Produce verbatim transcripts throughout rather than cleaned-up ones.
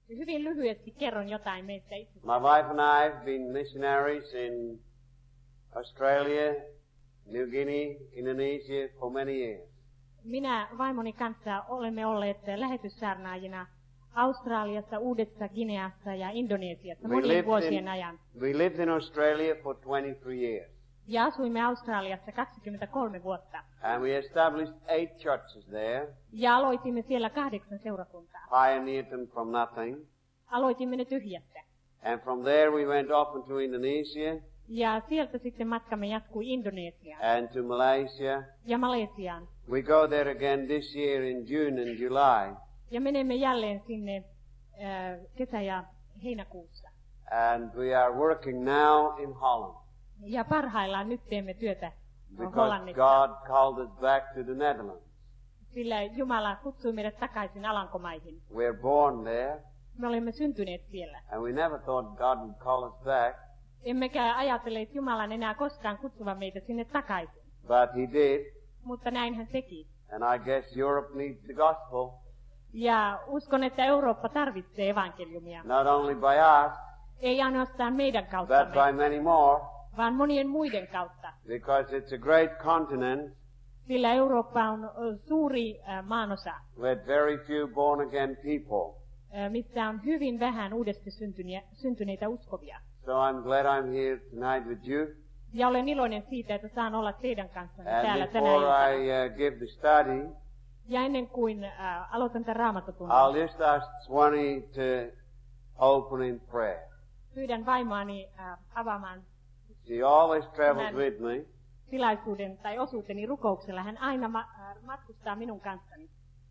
Hyvin lyhyesti kerron jotain meistä itse. My wife and I have been missionaries in Australia, New Guinea, Indonesia for many years. Minä vaimoni kanssa olemme olleet lähetyssaarnaajina Australiassa, Uudessa Gineassa ja Indonesiassa monien vuosien ajan. We lived in Australia for twenty-three years. Ja asuimme Australiassa kaksikymmentäkolme vuotta. And we established eight churches there. Ja aloitimme siellä kahdeksan seurakuntaa. Pioneered them from nothing. Aloitimme ne tyhjästä. And from there we went off into Indonesia. Ja sieltä sitten matkamme jatkui Indonesiaan. And to Malaysia. Ja Malesiaan. We go there again this year in June and July. Ja menemme jälleen sinne äh, kesä- ja heinäkuussa. And we are working now in Holland. Ja parhaillaan nyt teemme työtä Because Hollannissa. God called us back to the Netherlands. Sillä Jumala kutsui meidät takaisin Alankomaihin. We're born there. Me olemme syntyneet siellä. And we never thought God would call us back. Emmekä ajatelleet Jumalan enää koskaan kutsuvan meitä sinne takaisin. But He did. Mutta näin hän teki. And I guess Europe needs the gospel. Ja uskon, että Eurooppa tarvitsee evankeliumia. Not only by us, Ei ainoastaan meidän but kauttamme, by many more. vaan monien muiden kautta. Because it's a great continent Sillä Eurooppa on ö, suuri äh, maanosa, with very few born again people. äh, missä on hyvin vähän uudesti syntyneitä, syntyneitä uskovia. So I'm glad I'm here tonight with you. Ja olen iloinen siitä, että saan olla teidän kanssanne täällä And tänä before iltana. I uh, give the study, Ja ennen kuin äh, aloitan tämän raamatutunnin, I'll just ask Swanee to open in prayer. pyydän vaimoani äh, avaamaan She always travels Amen. with me. tilaisuuden tai osuuteni rukouksella. Hän aina ma- äh, matkustaa minun kanssani.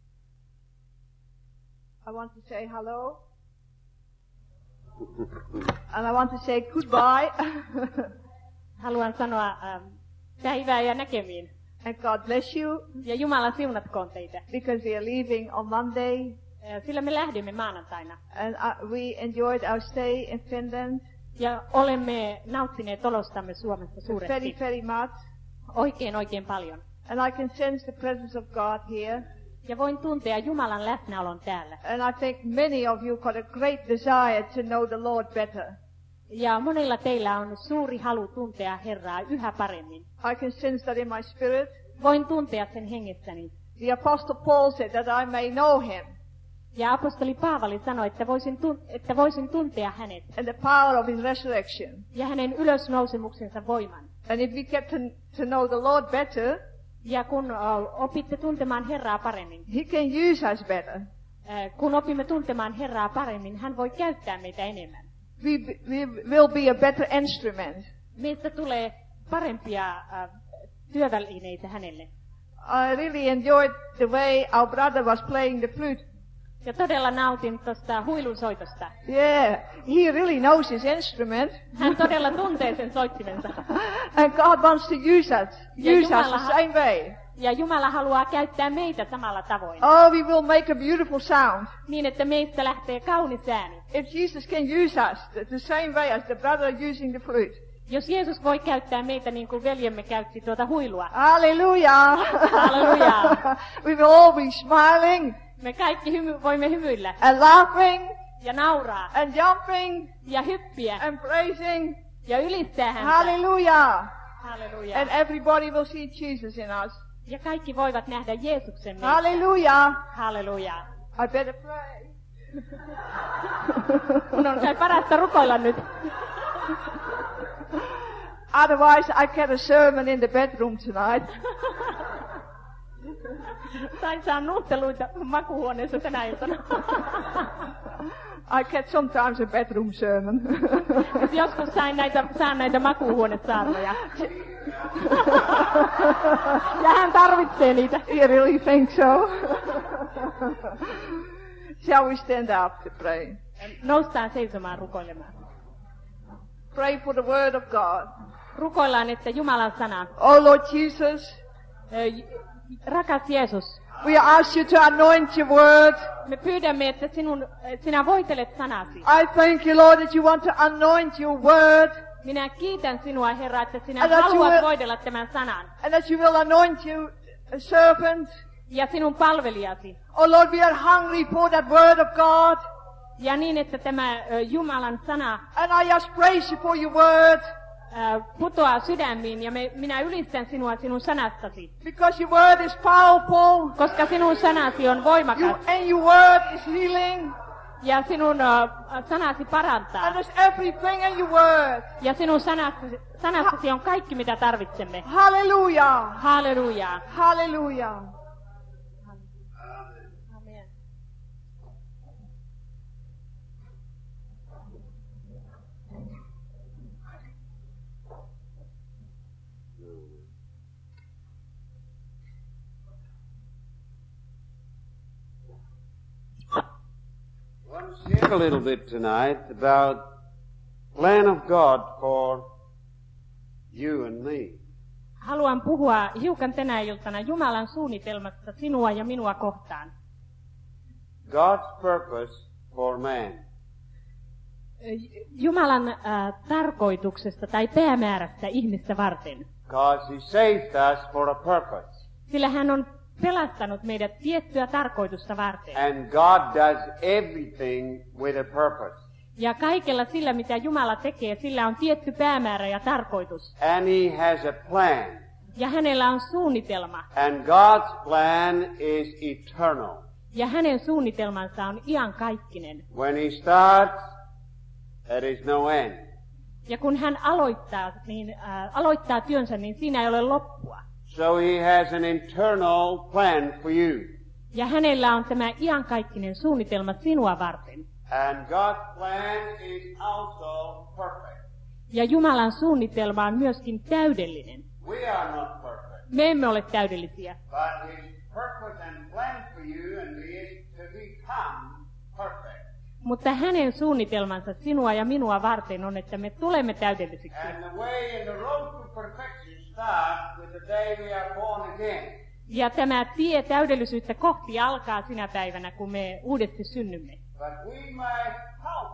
I want to say hello. And I want to say goodbye. Haluan sanoa äh, päivää ja näkemiin. And God bless you. Ja Jumala siunatkoon teitä. Because we are leaving on Monday. Äh, Sillä me lähdemme maanantaina. And uh, we enjoyed our stay in Finland Ja olemme nauttineet olostamme Suomessa very, suuresti. very much. Oikein, oikein paljon. And I can sense the presence of God here. Ja voin tuntea Jumalan läsnäolon täällä. And I think many of you got a great desire to know the Lord better. Ja monilla teillä on suuri halu tuntea Herraa yhä paremmin. I can sense that in my spirit. Voin tuntea sen hengessäni. The Apostle Paul said that I may know him. Ja apostoli Paavali sanoi, että voisin, tun- että voisin tuntea hänet And the power of his resurrection. ja hänen ylösnousemuksensa voiman. And if we get to, to know the Lord better, Ja kun uh, opitte tuntemaan Herraa paremmin, he can use us better. uh, kun opimme tuntemaan Herraa paremmin, hän voi käyttää meitä enemmän. We, we will be a better instrument. Meistä tulee parempia uh, työvälineitä hänelle. I really enjoyed the way our brother was playing the flute. Ja todella nautin tuosta huilunsoitosta. Yeah, he really knows his instrument. Hän todella tuntee sen soittimensa. And God wants to use us, Ja use us Jumala- the same way. Ja Jumala haluaa käyttää meitä samalla tavoin. Oh, we will make a beautiful sound. Niin, että meistä lähtee kaunis ääni. If Jesus can use us the, the same way as the brother using the flute. Jos Jeesus voi käyttää meitä niin kuin veljemme käytti tuota huilua. Hallelujah. Hallelujah. We will all be smiling Me kaikki hymy- voimme hymyillä and laughing ja nauraa and jumping ja hyppiä and praising. ja ylistää häntä. Hallelujah. Halleluja. And everybody will see Jesus in us. Ja kaikki voivat nähdä Jeesuksen meissä. Hallelujah. Halleluja. I better pray. Mun on kai parasta rukoilla nyt. Otherwise, I get a sermon in the bedroom tonight. Sain saa nuutteluita makuuhuoneessa tänä iltana. I get sometimes a bedroom sermon. Joskus sain näitä, saan näitä makuuhuonesaarnoja. Ja hän tarvitsee niitä. You really think so? Shall we stand up to pray? Noustaan seisomaan rukoilemaan. Pray for the word of God. Rukoillaan, että Jumalan sana. Oh Lord Jesus, Ö, Rakas Jeesus, we ask you to anoint your word. me pyydämme, että sinun, sinä voitelet sanasi. I thank you, Lord, that you want to anoint your word Minä kiitän sinua, Herra, että sinä And that you haluat will- voidella tämän sanan. and that you will anoint your servant. Ja sinun palvelijasi. Oh Lord, we are hungry for that word of God. Ja niin, että tämä ö, Jumalan sana And I just praise you for your word. ö, putoaa sydämiin ja me, minä ylistän sinua sinun sanastasi. Because your word is powerful. Koska sinun sanasi on You, voimakas and your word is healing. ja sinun ö, sanasi parantaa. And there's everything in your word. Ja sinun sanastasi, sanastasi on kaikki, mitä tarvitsemme. Hallelujah. Halleluja. Hallelujah. Amen. I want to share a little bit tonight about plan of God for you and me. Haluan puhua hiukan tänä iltana Jumalan suunnitelmasta sinua ja minua kohtaan. God's purpose for man. Jumalan äh, tarkoituksesta tai päämäärästä ihmistä varten. Because He saved us for a purpose. Sillä hän on pelastanut meidät tiettyä tarkoitusta varten. And God does everything with a purpose. Ja kaikella sillä, mitä Jumala tekee, sillä on tietty päämäärä ja tarkoitus. And He has a plan. Ja hänellä on suunnitelma. And God's plan is eternal. Ja hänen suunnitelmansa on iankaikkinen. When He starts, there is no end. Ja kun hän aloittaa, niin, äh, aloittaa työnsä, niin siinä ei ole loppua. So He has an eternal plan for you. Ja hänellä on tämä iankaikkinen suunnitelma sinua varten. And God's plan is also perfect. Ja Jumalan suunnitelma on myöskin täydellinen. We are not perfect. Me emme ole täydellisiä. But His purpose and plan for you and me is to become perfect. Mutta hänen suunnitelmansa sinua ja minua varten on, että me tulemme täydellisiksi. And the way in the road to perfection starts with the day we are born again. Ja tämä tie täydellisyyttä kohti alkaa sinä päivänä, kun me uudesti synnymme. But we may help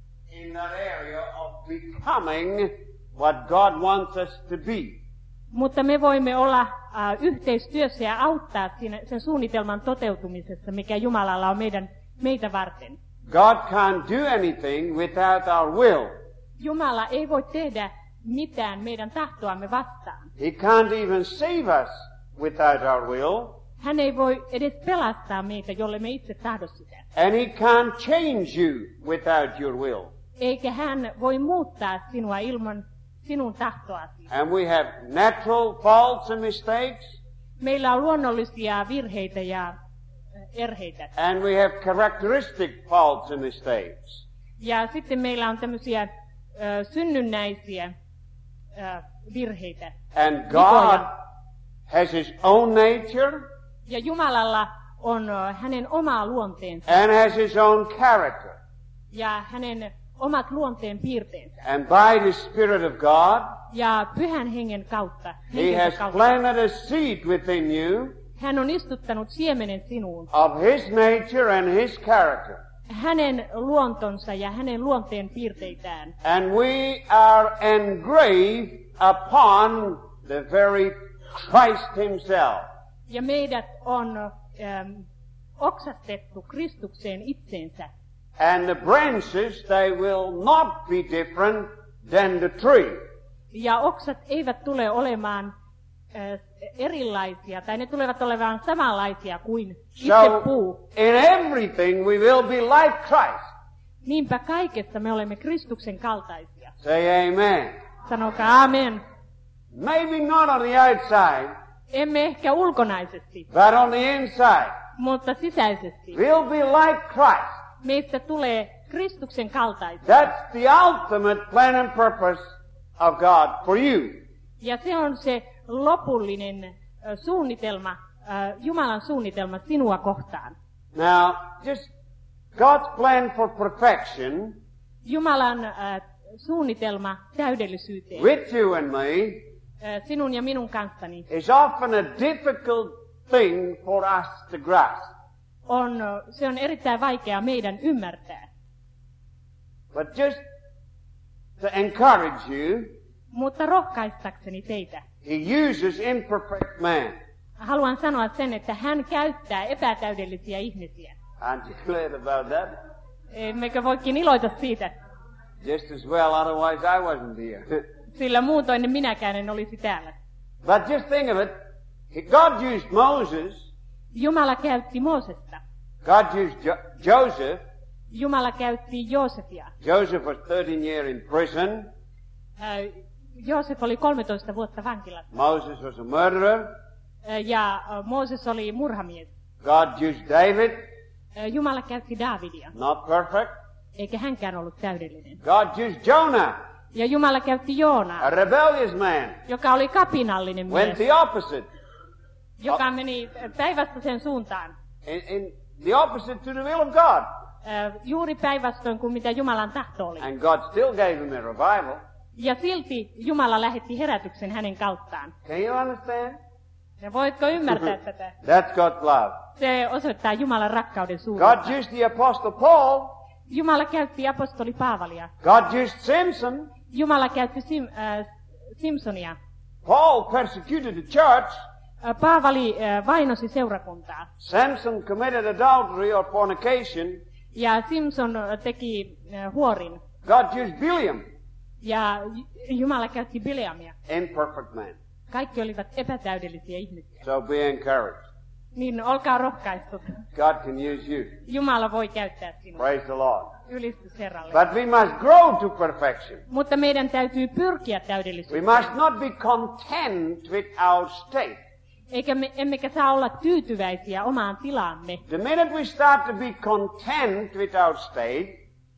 in that area of becoming what God wants us to be. Mutta me voimme olla uh, yhteistyössä ja auttaa siinä, sen suunnitelman toteutumisessa, mikä Jumalalla on meidän, meitä varten. God can't do anything without our will. Jumala ei voi tehdä mitään meidän tahtoamme vastaan. He can't even save us without our will. Hän ei voi edes pelastaa meitä, jolle me itse tahdo sitä. And He can't change you without your will. Eikä hän voi muuttaa sinua ilman sinun tahtoasi. And we have natural faults and mistakes. Meillä on luonnollisia virheitä ja erheitä. And we have characteristic faults and mistakes. Ja sitten meillä on tämmöisiä ö, synnynnäisiä ö, virheitä. And God has His own nature. Ja Jumalalla on ö, hänen oma luonteensa. And has His own character. Ja hänen omat luonteen piirteensä. And by the Spirit of God, Ja pyhän hengen kautta, He has kautta planted a seed within you hän on istuttanut siemenen sinuun. of His nature and His character. Hänen luontonsa ja hänen luonteen piirteitään. And we are engraved upon the very Christ Himself. Ja meidät on ähm, oksastettu Kristukseen itseensä. And the branches, they will not be different than the tree. Ja oksat eivät tule olemaan äh, erilaisia, tai ne tulevat olemaan samanlaisia kuin itse So, puu. in everything we will be like Christ. Niinpä kaikessa me olemme Kristuksen kaltaisia. Say amen. Sanokaa amen. Maybe not on the outside, Emme ehkä ulkonaisesti, but on the inside. mutta sisäisesti. We'll be like Christ. Meistä tulee Kristuksen kaltaisia. That's the ultimate plan and purpose of God for you. Ja se on se lopullinen ö, suunnitelma, ö, Jumalan suunnitelma sinua kohtaan. Now, just God's plan for perfection Jumalan ö, suunnitelma täydellisyyteen with you and me ö, sinun ja minun kanssani is often a difficult thing for us to grasp. on, ö, se on erittäin vaikea meidän ymmärtää. But just to encourage you, Mutta rohkaistakseni teitä, He uses imperfect man. haluan sanoa sen, että hän käyttää epätäydellisiä ihmisiä. Aren't you glad about that? Emmekö voikin iloita siitä? Just as well, otherwise I wasn't here. Sillä muutoin minäkään en olisi täällä. But just think of it. God used Moses. Jumala käytti Moosesta. God used jo- Joseph. Jumala käytti Joosefia. Joseph was thirteen years in prison. Äh, Joosef oli kolmetoista vuotta vankilassa. Moses was a murderer. Äh, ja äh, Mooses oli murhamies. God used David. Äh, Jumala käytti Daavidia. Not perfect. Eikä hänkään ollut täydellinen. God used Jonah. Ja Jumala käytti Joonaa, A rebellious man. joka oli kapinallinen Went mies, the opposite. joka meni päinvastaiseen suuntaan. In, in the opposite to the will of God. Äh, juuri päinvastoin kuin mitä Jumalan tahto oli. And God still gave him a revival. Ja silti Jumala lähetti herätyksen hänen kauttaan. Can you understand? Ja voitko ymmärtää tätä? That's God's love. Se osoittaa Jumalan rakkauden God suuruutta. used the apostle Paul. Jumala käytti apostoli Paavalia. God used Samson. Jumala käytti Sim, äh, Simpsonia. Paul persecuted the church. Äh, Paavali äh, vainosi seurakuntaa. Samson committed adultery or fornication. Ja Simpson äh, teki äh, huorin. God used Biliam. Ja J- Jumala käytti Bileamia. Imperfect man. Kaikki olivat epätäydellisiä ihmisiä. So be encouraged. Niin olkaa rohkaistut. God can use you. Jumala voi käyttää sinua. Praise the Lord. Ylistys Herralle. But we must grow to perfection. Mutta meidän täytyy pyrkiä We täydellisyyteen. must not be content with our state. Eikä me, emmekä saa olla tyytyväisiä omaan tilaamme. The minute we start to be content with our state,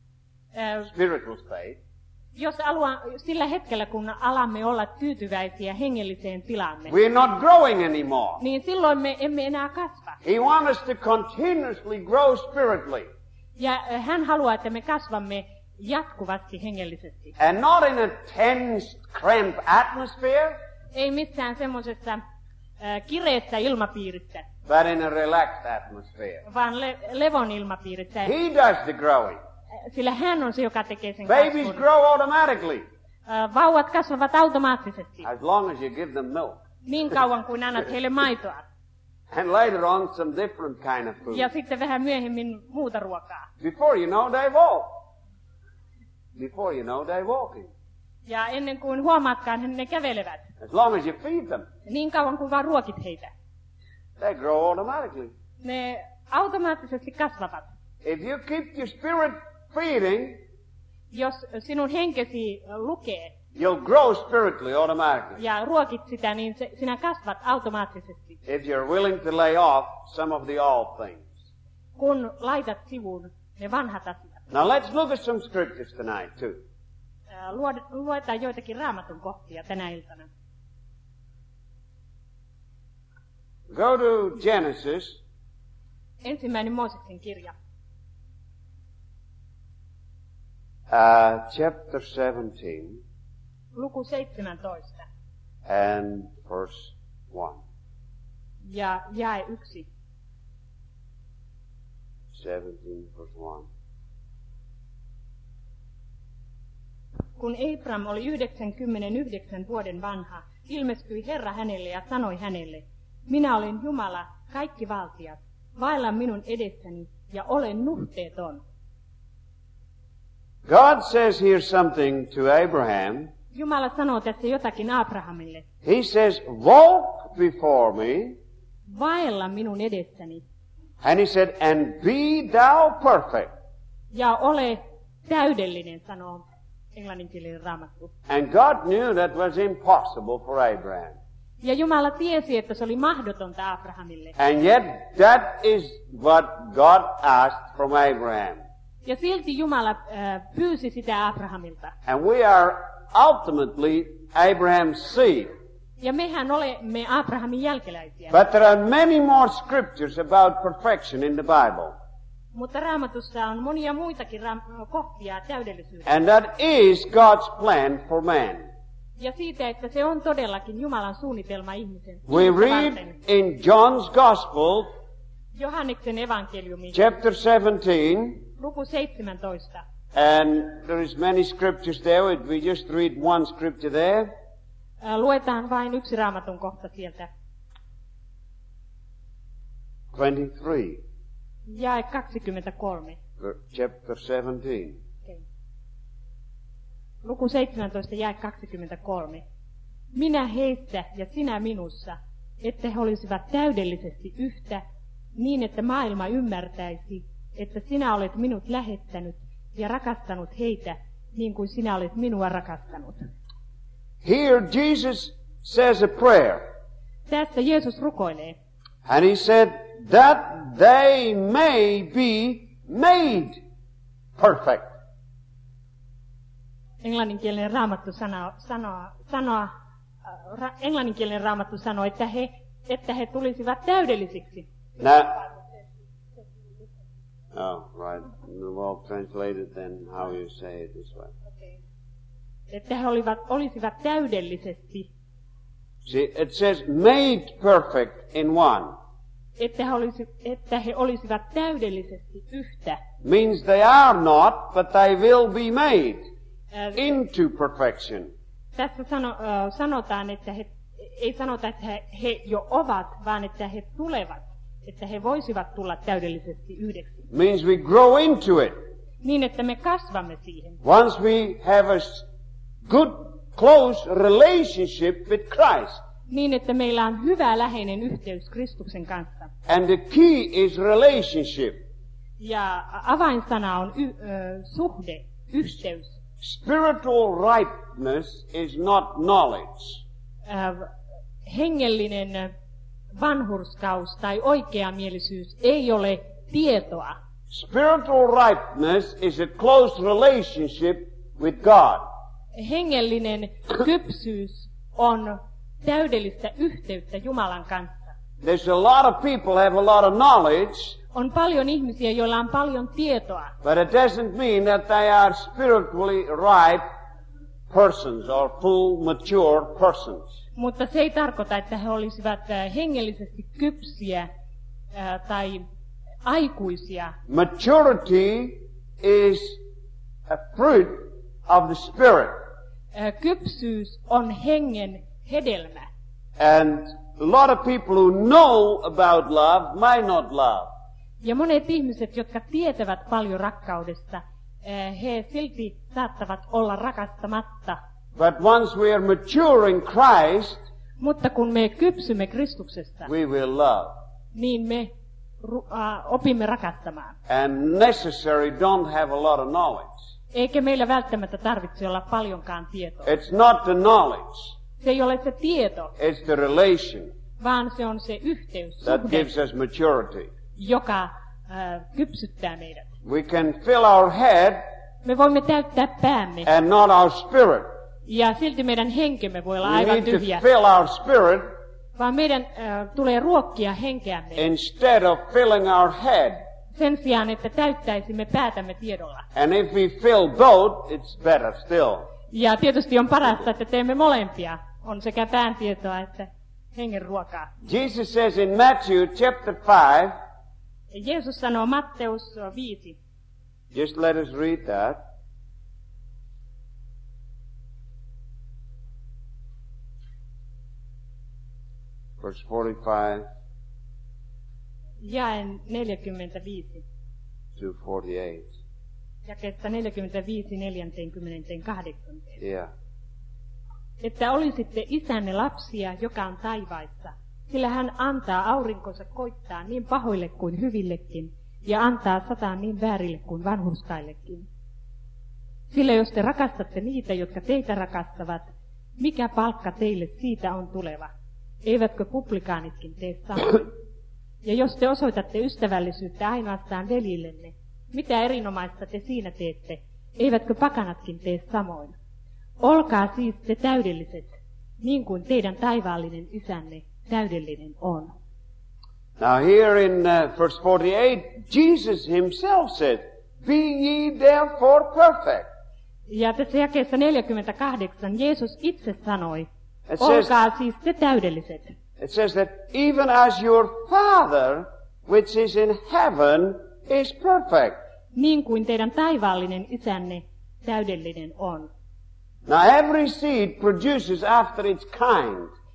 Äh, spiritual state, jos alua, sillä hetkellä, kun alamme olla tyytyväisiä hengelliseen tilaamme, we're not growing anymore. niin silloin me emme enää kasva. He wants us to continuously grow spiritually. Ja äh, hän haluaa, että me kasvamme jatkuvasti hengellisesti. And not in a tense, cramped atmosphere, Ei missään semmoisessa äh, kireessä ilmapiirissä, but in a relaxed atmosphere. vaan le- levon ilmapiirissä. He does the growing. Sillä hän on se, joka tekee sen Babies kasvun. grow automatically Äh, Vauvat kasvavat automaattisesti, as long as you give them milk. niin kauan kuin annat heille maitoa. And later on some different kind of food. Ja sitten vähän myöhemmin muuta ruokaa. Before you know, they walk. Before you know, they're walking. Ja ennen kuin huomaatkaan, ne kävelevät. As long as you feed them, Niin kauan kuin vaan ruokit heitä. they grow automatically. Ne automaattisesti kasvavat. If you keep your spirit feeding, Jos sinun henkesi lukee you'll grow spiritually automatically. ja ruokit sitä, niin se, sinä kasvat automaattisesti. If you're willing to lay off some of the old things. Kun laitat sivuun ne vanhat asiat. Now let's look at some scriptures tonight too. Ää, luod- Luetaan joitakin raamatun kohtia tänä iltana. Go to Genesis, Ensimmäinen Mooseksen kirja. uh, chapter seventeen Luku seitsemäntoista and verse one. ja jae yksi. seventeen verse one. Kun Abram oli yhdeksänkymmentäyhdeksän vuoden vanha, ilmestyi Herra hänelle ja sanoi hänelle, minä olen Jumala, kaikki valtiat, vailla minun edessäni ja olen nuhteeton. God says here something to Abraham. Jumala sanoo tässä jotakin Abrahamille, He says, walk before me. vailla minun edessäni And he said, and be thou perfect. ja ole täydellinen, sanoo englanninkielinen raamattu. And God knew that was impossible for Abraham. Ja Jumala tiesi, että se oli mahdotonta Abrahamille. And yet that is what God asked from Abraham. Ja silti Jumala äh, pyysi sitä Abrahamilta. And we are ultimately Abraham's seed. Ja mehän olemme Abrahamin jälkeläisiä. But there are many more scriptures about perfection in the Bible. Mutta Raamatussa on monia muitakin raam- kohtia täydellisyydestä. And that is God's plan for man. Ja siitä, että se on todellakin Jumalan suunnitelma ihmisen. We ihmistä read varten. in John's Gospel, Johanneksen evankeliumi, chapter seventeen, luku seitsemäntoista. and there is many scriptures there. We just read one scripture there. Ää, Luetaan vain yksi raamatun kohta sieltä. twenty-three. Jae kaksikymmentäkolme. chapter seventeen. Okay. Luku seitsemäntoista jae kaksikymmentäkolme. Minä heissä ja sinä minussa, että he olisivat täydellisesti yhtä, niin että maailma ymmärtäisi, että sinä olet minut lähettänyt ja rakastanut heitä, niin kuin sinä olet minua rakastanut. Here Jesus says a prayer. Tässä Jeesus rukoilee. And he said that they may be made perfect. Englanninkielinen raamattu sanoo, sanoo, sanoo ra, englanninkielinen raamattu sanoo, että he, että he tulisivat täydellisiksi. Now, oh, right. Well translated then how you say it this way. Okay. Että he olivat, olisivat täydellisesti. See, it says made perfect in one. Että he, olisi, että he olisivat täydellisesti yhtä. Means they are not, but they will be made Äh, into perfection. Tässä sano, äh, sanotaan, että he, ei sanota, että he, he jo ovat, vaan että he tulevat. Että he voisivat tulla täydellisesti yhdeksi. Means we grow into it. Niin, että me kasvamme siihen. Once we have a s- good, close relationship with Christ. Niin, että meillä on hyvä läheinen yhteys Kristuksen kanssa. And the key is relationship. Ja avainsana on y- ö, suhde, yhteys. Spiritual ripeness is not knowledge. Äh, hengellinen vanhurskaus tai oikeamielisyys ei ole tietoa. Spiritual ripeness is a close relationship with God. Hengellinen kypsyys on täydellistä yhteyttä Jumalan kanssa. There's a lot of people have a lot of knowledge, On paljon ihmisiä, joilla on paljon tietoa, but it doesn't mean that they are spiritually ripe persons or full mature persons. mutta se ei tarkoita, että he olisivat äh, hengellisesti kypsiä äh, tai aikuisia. Maturity is a fruit of the Spirit. Äh, Kypsyys on hengen hedelmä. And a lot of people who know about love might not love. Ja monet ihmiset, jotka tietävät paljon rakkaudesta, äh, he silti saattavat olla rakastamatta. But once we are mature in Christ, Mutta kun me kypsymme Kristuksesta, we will love. niin me ru- äh, opimme rakastamaan. And necessary don't have a lot of knowledge. Eikä meillä välttämättä tarvitse olla paljonkaan tietoa. It's not the knowledge, Se ei ole se tieto, it's the relation vaan se on se yhteys, that suhde, gives us maturity. joka äh, kypsyttää meidät. We can fill our head Me voimme täyttää päämme, and not our spirit. ja silti meidän henkemme voi olla We aivan need to tyhjä, fill our spirit vaan meidän äh, tulee ruokkia henkeämme instead of filling our head. sen sijaan, että täyttäisimme päätämme tiedolla. And if we fill both, it's better still. Ja tietysti on parasta, että teemme molempia. On sekä pään tietoa että hengen ruokaa. Jesus says in Matthew chapter five, Jeesus sanoo Matteus viisi. just let us read that. Verse forty-five Jaen neljäkymmentäviisi. to forty-eight. Jakeesta neljäkymmentäviisi neljäkymmentäkahdeksan. Yeah. Että olisitte isänne lapsia, joka on taivaissa, sillä hän antaa aurinkonsa koittaa niin pahoille kuin hyvillekin, ja antaa sataa niin väärille kuin vanhurskaillekin. Sillä jos te rakastatte niitä, jotka teitä rakastavat, mikä palkka teille siitä on tuleva? Eivätkö publikaanitkin tee samoin? Ja jos te osoitatte ystävällisyyttä ainoastaan veljillenne, mitä erinomaista te siinä teette? Eivätkö pakanatkin tee samoin? Olkaa siis te täydelliset, niin kuin teidän taivaallinen isänne täydellinen on. Now here in uh, verse forty-eight, Jesus himself said, be ye therefore perfect. Ja tässä jakeessa neljäkymmentäkahdeksan Jeesus itse sanoi, It says, olkaa siis te täydelliset. it says that even as your Father, which is in heaven, is perfect. Niin kuin teidän taivaallinen isänne täydellinen on. Now every seed produces after its kind.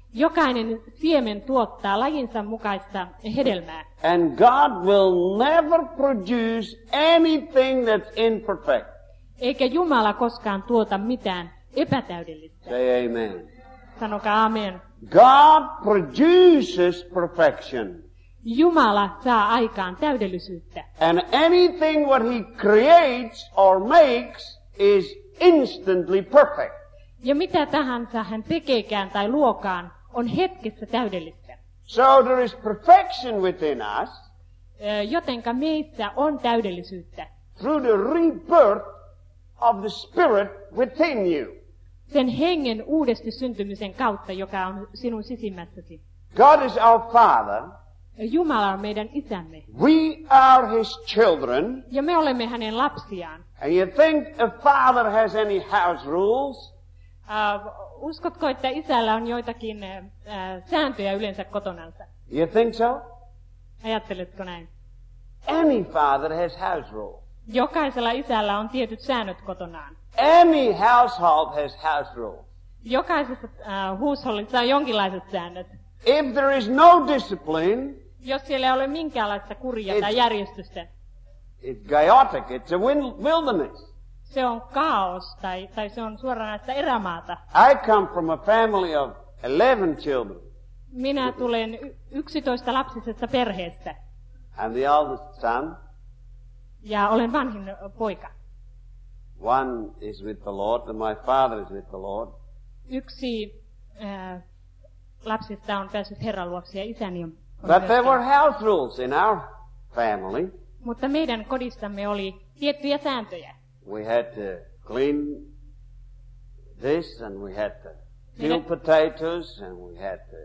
Jokainen siemen tuottaa lajinsa mukaista hedelmää. And God will never produce anything that's imperfect. Eikä Jumala koskaan tuota mitään epätäydellistä. Say amen. Sanokaa amen. God produces perfection. Jumala saa aikaan täydellisyyttä. And anything what he creates or makes is instantly perfect. Ja mitä tahansa hän tekeekään tai luokaan, on hetkessä täydellistä. So there is perfection within us Ö, Jotenka meissä on täydellisyyttä. through the rebirth of the Spirit within you. Sen hengen uudesti syntymisen kautta, joka on sinun sisimmässäsi. God is our Father. Jumala on meidän isämme. We are his children. Ja me olemme hänen lapsiaan. And you think a father has any house rules? Uh, uskotko, että isällä on joitakin uh, sääntöjä yleensä kotonansa? You think so? Ajatteletko näin? Any father has house rules. Jokaisella isällä on tietyt säännöt kotonaan. Any household has house rules. Jokaisessa uh, huushollissa on jonkinlaiset säännöt. If there is no discipline, Jos siellä ei ole minkäänlaista kuria It's- tai järjestystä, it's chaotic. It's a wil- wilderness. se on kaos tai, tai se on suoranaista erämaata. I come from a family of eleven children. Minä tulen y- yksitoista lapsisesta perheestä I'm the eldest son. ja olen vanhin poika. One is with the Lord, and my father is with the Lord. Yksi äh, lapsista on päässyt Herran luokse ja isäni on, on But there were myöskin. house rules in our family. Mutta meidän kodissamme oli tiettyjä sääntöjä. We had to clean this, and we had to peel Meidän- potatoes, and we had to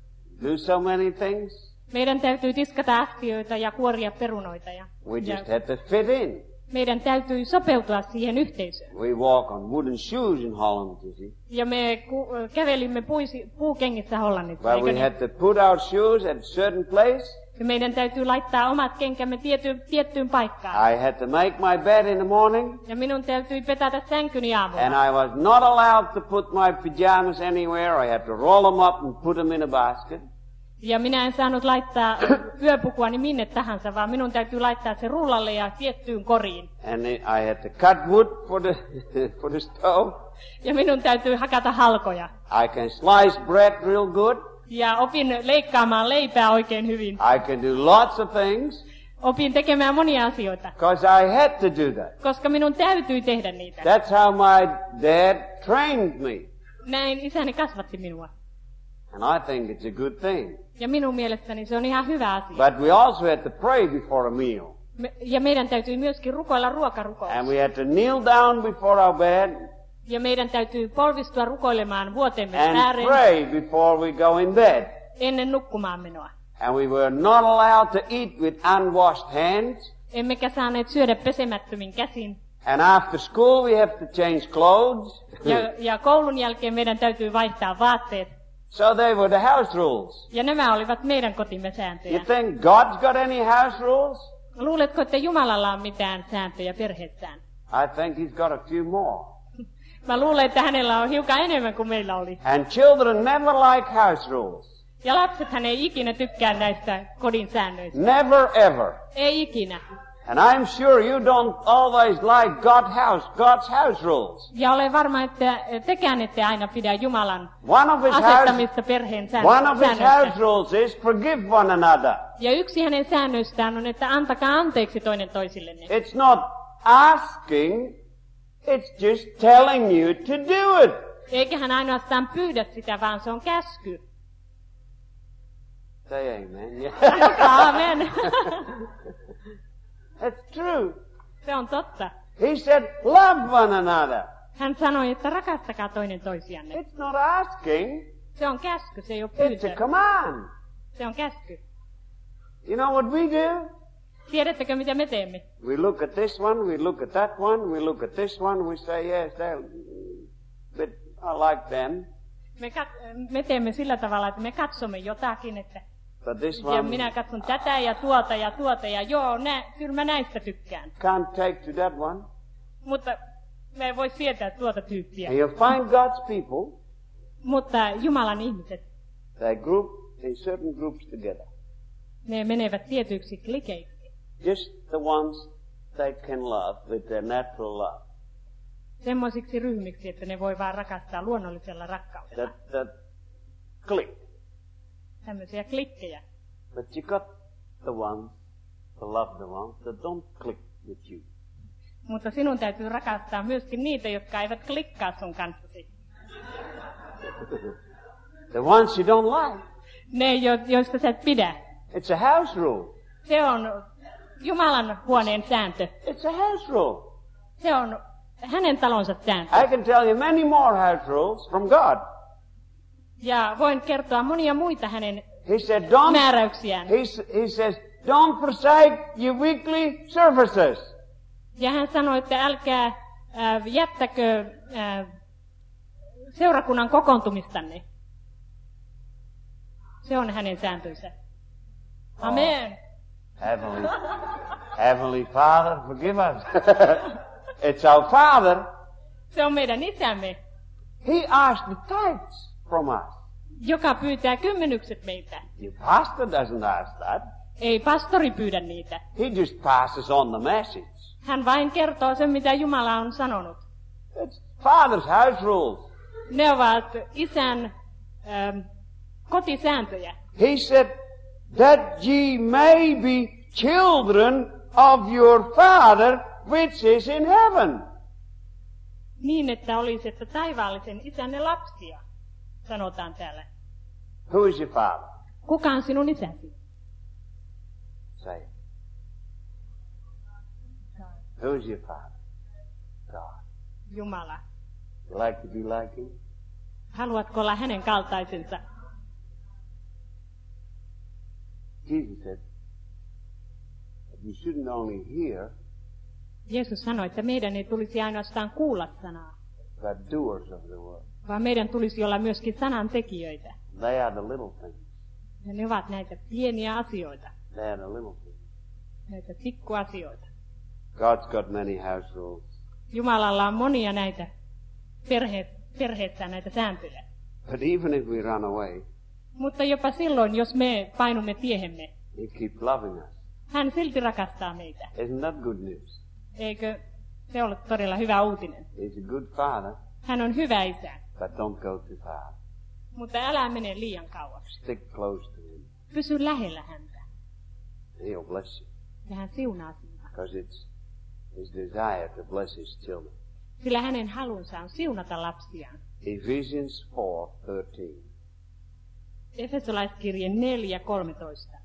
do so many things. Meidän täytyy tiskata astioita ja kuoria perunoita. Ja, We ja just had to fit in. meidän täytyy sopeutua siihen yhteisöön. We walk on wooden shoes in Holland, you see. Ja me ku, kävelimme puisi, puukengissä Hollannissa. But eikö we niin? had to put our shoes at a certain place. Ja meidän täytyy laittaa omat kenkämme tiety, tiettyyn paikkaan. I had to make my bed in the morning, Ja minun täytyi petätä sänkyni aamulla. and I was not allowed to put my pajamas anywhere. I had to roll them up and put them in a basket. Ja minä en saanut laittaa yöpukuani minne tahansa, vaan minun täytyy laittaa se rullalle ja tiettyyn koriin. And it- I had to cut wood for the for the stove. Ja minun täytyy hakata halkoja. I can slice bread real good. Ja opin leikkaamaan leipää oikein hyvin. I can do lots of things Opin tekemään monia asioita, because I had to do that. koska minun täytyi tehdä niitä. That's how my dad trained me. Näin isäni kasvatti minua. And I think it's a good thing. Ja minun mielestäni se on ihan hyvä asia. But we also had to pray before a meal. Me, ja meidän täytyy myöskin rukoilla ruokarukous. And we had to kneel down before our bed Ja meidän täytyy polvistua rukoilemaan vuotemme and ääreen pray before we go in bed. ennen nukkumaan menoa. And we were not allowed to eat with unwashed hands. Emmekä saaneet syödä pesemättömin käsin. And after school we have to change clothes. Ja, ja koulun jälkeen meidän täytyy vaihtaa vaatteet. So they were the house rules. Ja nämä olivat meidän kotimme sääntöjä. You think God's got any house rules? Luuletko, että Jumalalla on mitään sääntöjä perheessään? I think he's got a few more. Mä luulen, että hänellä on hiukan enemmän kuin meillä oli. And children never like house rules. Ja lapsethan ei ikinä tykkää näistä kodin säännöistä. Never ever. Ei ikinä. And I'm sure you don't always like God house, God's house rules. Ja olen varma, että tekään ette aina pidä Jumalan One of his house, asettamista perheen sään- one of his house säännöistä. rules is forgive one another. Ja yksi hänen säännöistään on, että antakaa anteeksi toinen toisillenne. It's not asking, it's just telling you to do it. Eikä hän ainoastaan pyydä sitä, vaan se on käsky. Say amen. Yeah. Aamen. That's true. Se on totta. He said, love one another. Hän sanoi, että rakastakaa toinen toisianne. It's not asking, Se on käsky, se ei ole it's a pyytö. command. Se on käsky. You know what we do? Tiedättekö, mitä me teemme? We look at this one, we look at that one, we look at this one, we say, yes, they're, but I like them. Me, kat- me teemme sillä tavalla, että me katsomme jotakin, että But this ja one minä katson tätä ja tuota ja tuota ja joo, nä, kyllä mä näistä tykkään. can't take to that one. Mutta me ei voi sietää tuota tyyppiä. And you'll find God's people, Mutta Jumalan ihmiset, They group in certain groups together. Ne menevät tietyiksi klikeiksi. Just the ones they can love with their natural love. Semmoisiksi ryhmiksi, että ne voi vaan rakastaa luonnollisella rakkaudella. That, that click. Tämmöisiä klikkejä. But you got the ones, to love the ones that don't click with you. Mutta sinun täytyy rakastaa myöskin niitä, jotka eivät klikkaa sun kanssasi. The ones you don't like. Ne, jo- joista sä et pidä. It's a house rule. Se on Jumalan huoneen sääntö. It's a house rule. Se on hänen talonsa sääntö. I can tell you many more house rules from God. Ja voin kertoa monia muita hänen He said, don't, määräyksiään. he, s- he says, don't forsake your weekly services. Ja hän sanoi, että älkää äh, jättäkö äh, seurakunnan kokoontumistanne. Se on hänen sääntönsä. Amen. Heavenly, Heavenly Father, forgive us. It's our Father. Se on meidän isämme, He asked the tithes from us. joka pyytää kymmenykset meiltä. Your pastor doesn't ask that. Ei pastori pyydä niitä. He just passes on the message. Hän vain kertoo sen, mitä Jumala on sanonut. It's Father's house rules. Ne ovat isän ähm, kotisääntöjä. He said that ye may be children of your Father which is in heaven. Niin, että olisitte taivaallisen isänne lapsia, sanotaan täällä. Who is your Father? Kuka on sinun isäsi? Say it. Who is your Father? God. Jumala. You like to be like Him? Haluatko olla hänen kaltaisensa? Jesus said that you shouldn't only hear, Jeesus sanoi, että meidän ei tulisi ainoastaan kuulla sanaa, but doers of the word. vaan meidän tulisi olla myöskin sanan tekijöitä. They are the little things. Ja ne ovat näitä pieniä asioita, They are the little things. näitä pikkuasioita. God's got many house rules. Jumalalla on monia näitä perhe, perheessä näitä sääntöjä. But even if we run away, Mutta jopa silloin, jos me painumme tiehemme, He keeps loving us. hän silti rakastaa meitä. Isn't that good news? Eikö se ole todella hyvä uutinen? He's a good Father, Hän on hyvä isä, but don't go too far. mutta älä mene liian kauaksi. Stick close to Him. Pysy lähellä häntä He'll bless you. ja hän siunaa sinua. Because it's His desire to bless His children. Sillä hänen halunsa on siunata lapsiaan. Ephesians four thirteen. Efesolaiskirje neljä kolmetoista.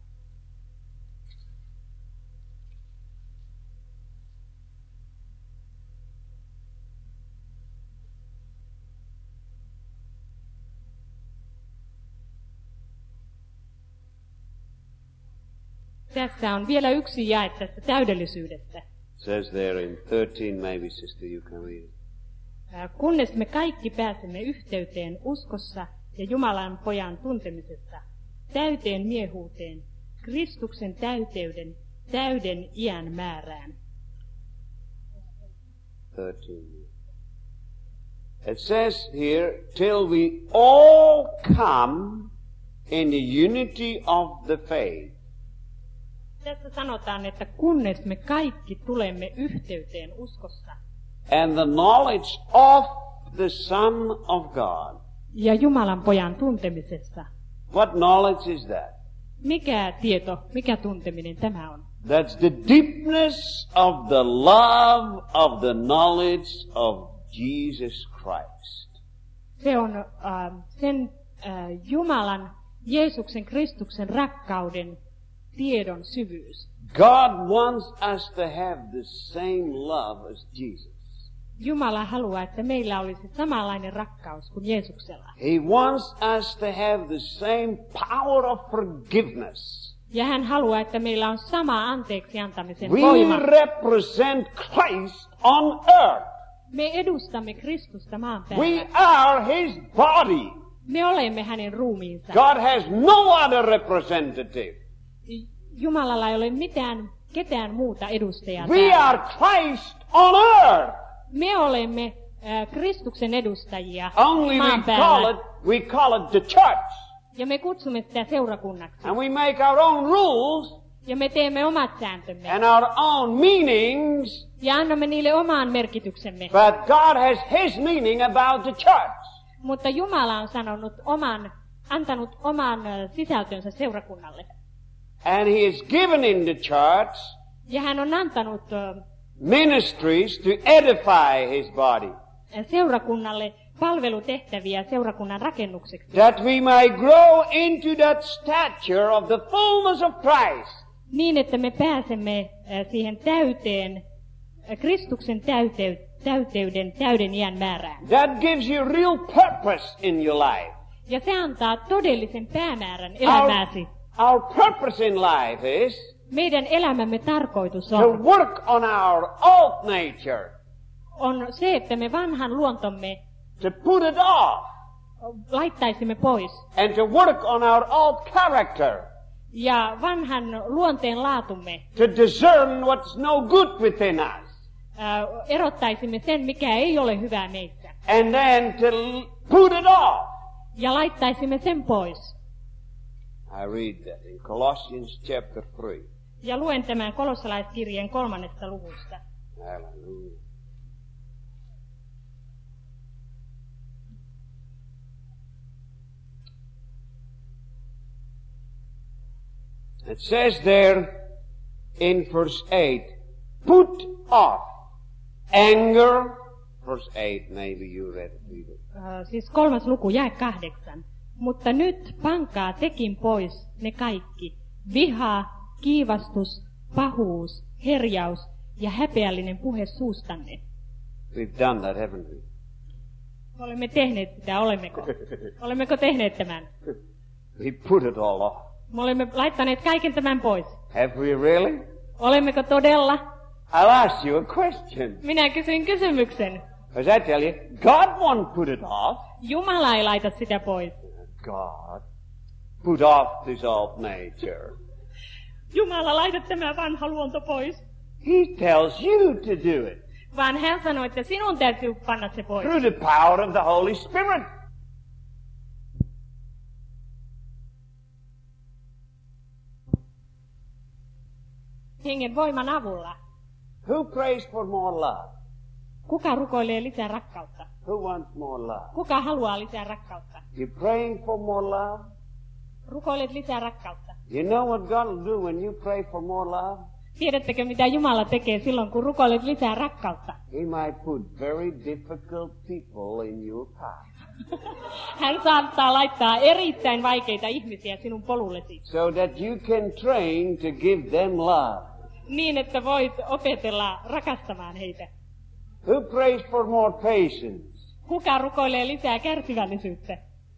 Tässä on vielä yksi jae tästä täydellisyydestä. Says there in thirteen, maybe sister you can read it. Ää, Kunnes me kaikki pääsemme yhteyteen uskossa ja Jumalan pojan tuntemisessa, täyteen miehuuteen, Kristuksen täyteyden, täyden iän määrään. thirteen. It says here, till we all come in the unity of the faith. Tässä sanotaan, että kunnes me kaikki tulemme yhteyteen uskossa And the knowledge of the Son of God. ja Jumalan pojan tuntemisessa. What knowledge is that? Mikä tieto, mikä tunteminen tämä on? That's the deepness of the love of the knowledge of Jesus Christ. Se on äh, sen äh, Jumalan, Jeesuksen Kristuksen rakkauden tiedon syvyys. God wants us to have the same love as Jesus. Jumala haluaa, että meillä olisi samanlainen rakkaus kuin Jeesuksella. He wants us to have the same power of forgiveness. Ja hän haluaa, että meillä on sama anteeksi antamisen We voima. represent Christ on earth. Me edustamme Kristusta maan We päällä. are His body. Me olemme hänen ruumiinsa. God has no other representative. Jumalalla ei ole mitään, ketään muuta edustajaa We täällä. are Christ on earth. Me olemme äh, Kristuksen edustajia Only we maan call päällä. it, we call it the church. Ja me kutsumme sitä seurakunnaksi. And we make our own rules Ja me teemme omat sääntömme. and our own meanings, Ja annamme niille omaan merkityksemme. but God has His meaning about the church. Mutta Jumala on sanonut oman, antanut oman ö, sisältönsä seurakunnalle. And He has given in the church Ja hän on antanut ö, ministries to edify His body, seurakunnalle palvelutehtäviä seurakunnan rakennukseksi. that we may grow into that stature of the fullness of Christ. Niin, että me pääsemme ö, siihen täyteen, ö, Kristuksen täytey, täyteyden, täyden iän määrään. That gives you real purpose in your life. Ja se antaa todellisen päämäärän Our, elämääsi. our purpose in life is Meidän elämämme tarkoitus to on, work on our old nature, on se, että me vanhan luontomme to put it off, laittaisimme pois. and to work on our old character, Ja vanhan luonteen laatumme to discern what's no good within us, ää, erottaisimme sen, mikä ei ole hyvää meissä. and then to l- put it off. Ja laittaisimme sen pois. I read that in Colossians chapter three. Ja luen tämän kolossalaiskirjeen kolmannesta luvusta. Hallelujah. It says there in verse eight, put off anger. Verse eight, maybe you read it, Peter. Ää, siis kolmas luku, jae kahdeksan. Mutta nyt pankaa tekin pois ne kaikki. Viha, kiivastus, pahuus, herjaus ja häpeällinen puhe suustanne. We've done that, haven't we? Olemme tehneet sitä, olemmeko? Olemmeko tehneet tämän? We put it all off. Me olemme laittaneet kaiken tämän pois. Have we really? Olemmeko todella? I'll ask you a question. Minä kysyin kysymyksen. Because I tell you, God won't put it off. Jumala ei laita sitä pois. God put off this old nature. Jumala, laita tämä vanha luonto pois. He tells you to do it Vaan hän sanoi, että sinun täytyy panna se pois. through the power of the Holy Spirit. Hengen voiman avulla. Who prays for more love? Kuka rukoilee lisää rakkautta? Who wants more love? Kuka haluaa lisää rakkautta? You praying for more love? Rukoilet lisää rakkautta. You know what God will do when you pray for more love? Tiedättekö, mitä Jumala tekee silloin, kun rukoilet lisää rakkautta? He might put very difficult people in your path, Hän saattaa laittaa erittäin vaikeita ihmisiä sinun polullesi. so that you can train to give them love. Niin, että voit opetella rakastamaan heitä. Who prays for more patience? Kuka rukoilee lisää kärsivällisyyttä?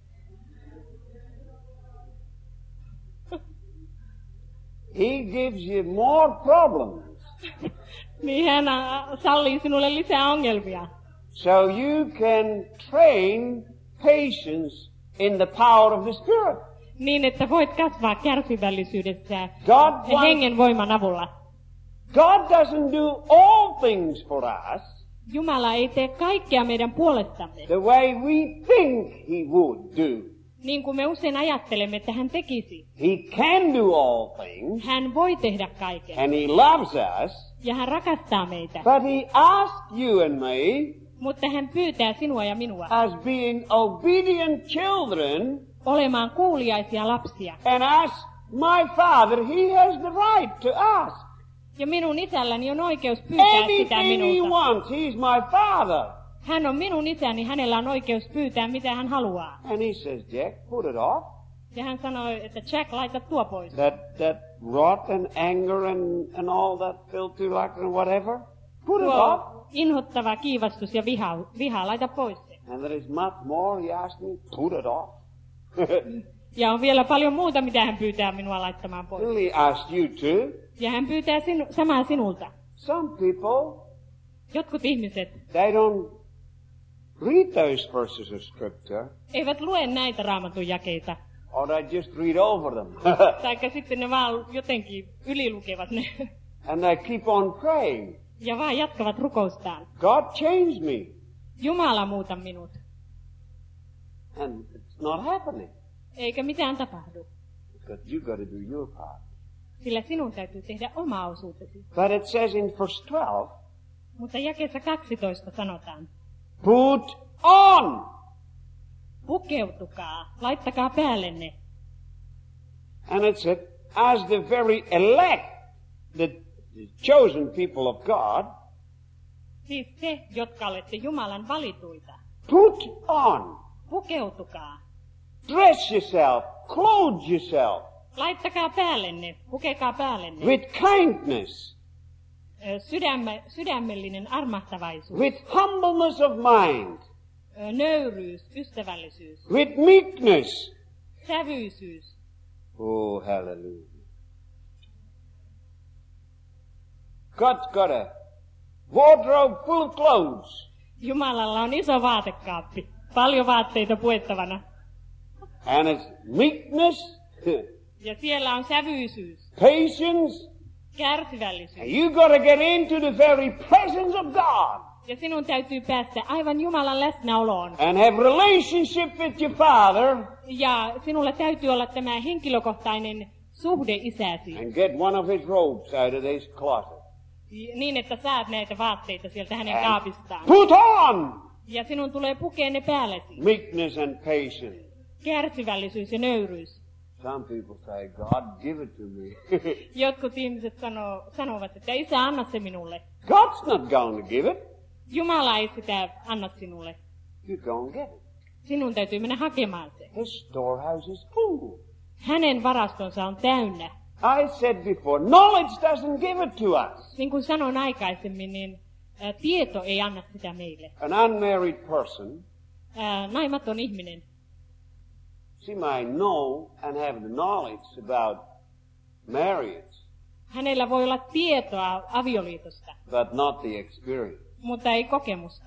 He gives you more problems, Niin hän äh, sallii sinulle lisää ongelmia. so you can train patience in the power of the Spirit. Niin, että voit kasvaa kärsivällisyydessä God wants- hengen voiman avulla. God doesn't do all things for us Jumala ei tee kaikkea meidän puolestamme, the way we think He would do. niin kuin me usein ajattelemme, että hän tekisi. He can do all things, Hän voi tehdä kaiken, and He loves us, ja hän rakastaa meitä. but He asked you and me, Mutta hän pyytää sinua ja minua as being obedient children, olemaan kuuliaisia lapsia. and ask my Father, He has the right to ask. Ja minun isälläni on oikeus pyytää sitä Anything He minulta. wants, He's my Father. Hän on minun isäni, hänellä on oikeus pyytää mitä hän haluaa. And He says, Jack, put it off. Ja hän sanoi, että Jack, laita tuo pois. That, that wrath and anger and, and all that filthy like and whatever, put it off. Tuo inhottava kiivastus ja viha, viha laita pois se. And there is much more He asked me, put it off. Ja on vielä paljon muuta, mitä hän pyytää minua laittamaan pois. He asked you to. Ja hän pyytää sinu, samaa sinulta. Some people, Jotkut ihmiset they don't read those verses of Scripture, eivät lue näitä raamatun jakeita. or they just read over them. Taikka sitten ne vaan jotenkin ylilukevat ne. And they keep on praying. Ja vaan jatkavat rukoustaan. God changed me. Jumala muuta minut. And it's not happening. Eikä mitään tapahdu. Because you got to do your part. Sillä sinun täytyy tehdä oma osuutesi. But it says in verse twelve, Mutta jakeessa kaksitoista sanotaan, put on. pukeutukaa, laittakaa päällenne. And it said, as the very elect, the chosen people of God, Siis te, jotka olette Jumalan valituita. put on. Pukeutukaa. Dress yourself, clothe yourself Laittakaa päällenne, pukekaa päällenne. with kindness, Ö, Sydämme, sydämellinen armahtavaisuus, with humbleness of mind, ö, nöyryys, ystävällisyys, with meekness. sävyisyys. Oh, hallelujah. God's got a wardrobe full of clothes. Jumalalla on iso vaatekaappi, paljon vaatteita puettavana. And it's meekness, Ja siellä on sävyisyys, patience, and kärsivällisyys. you got to get into the very presence of God Ja sinun täytyy päästä aivan Jumalan läsnäoloon. and have relationship with your Father Ja sinulla täytyy olla tämä henkilökohtainen suhde isäsi. and get one of his robes out of his closet. Niin, että saat näitä vaatteita sieltä hänen And kaapistaan. put on Ja sinun tulee pukea ne päällesi. meekness and patience. Kärsivällisyys ja nöyryys. Some people say, God, give it to me. Jotkut ihmiset sanoo, sanovat, että isä, anna se minulle. God's not going to give it. Jumala ei sitä anna sinulle. You go and get it. Sinun täytyy mennä hakemaan se. His storehouse is full. Hänen varastonsa on täynnä. I said before, knowledge doesn't give it to us. Niin kuin sanoin aikaisemmin, niin ä, tieto ei anna sitä meille. An unmarried person, Ä, naimaton ihminen, she might know and have the knowledge about marriage, hänellä voi olla tietoa avioliitosta, but not the experience. mutta ei kokemusta.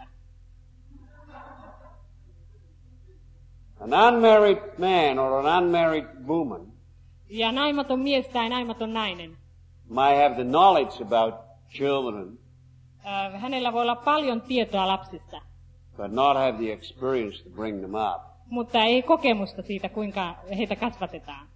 An unmarried man or an unmarried woman Ja naimaton mies tai naimaton nainen, might have the knowledge about children, ä, hänellä voi olla paljon tietoa lapsista, but not have the experience to bring them up. mutta ei kokemusta siitä, kuinka heitä kasvatetaan.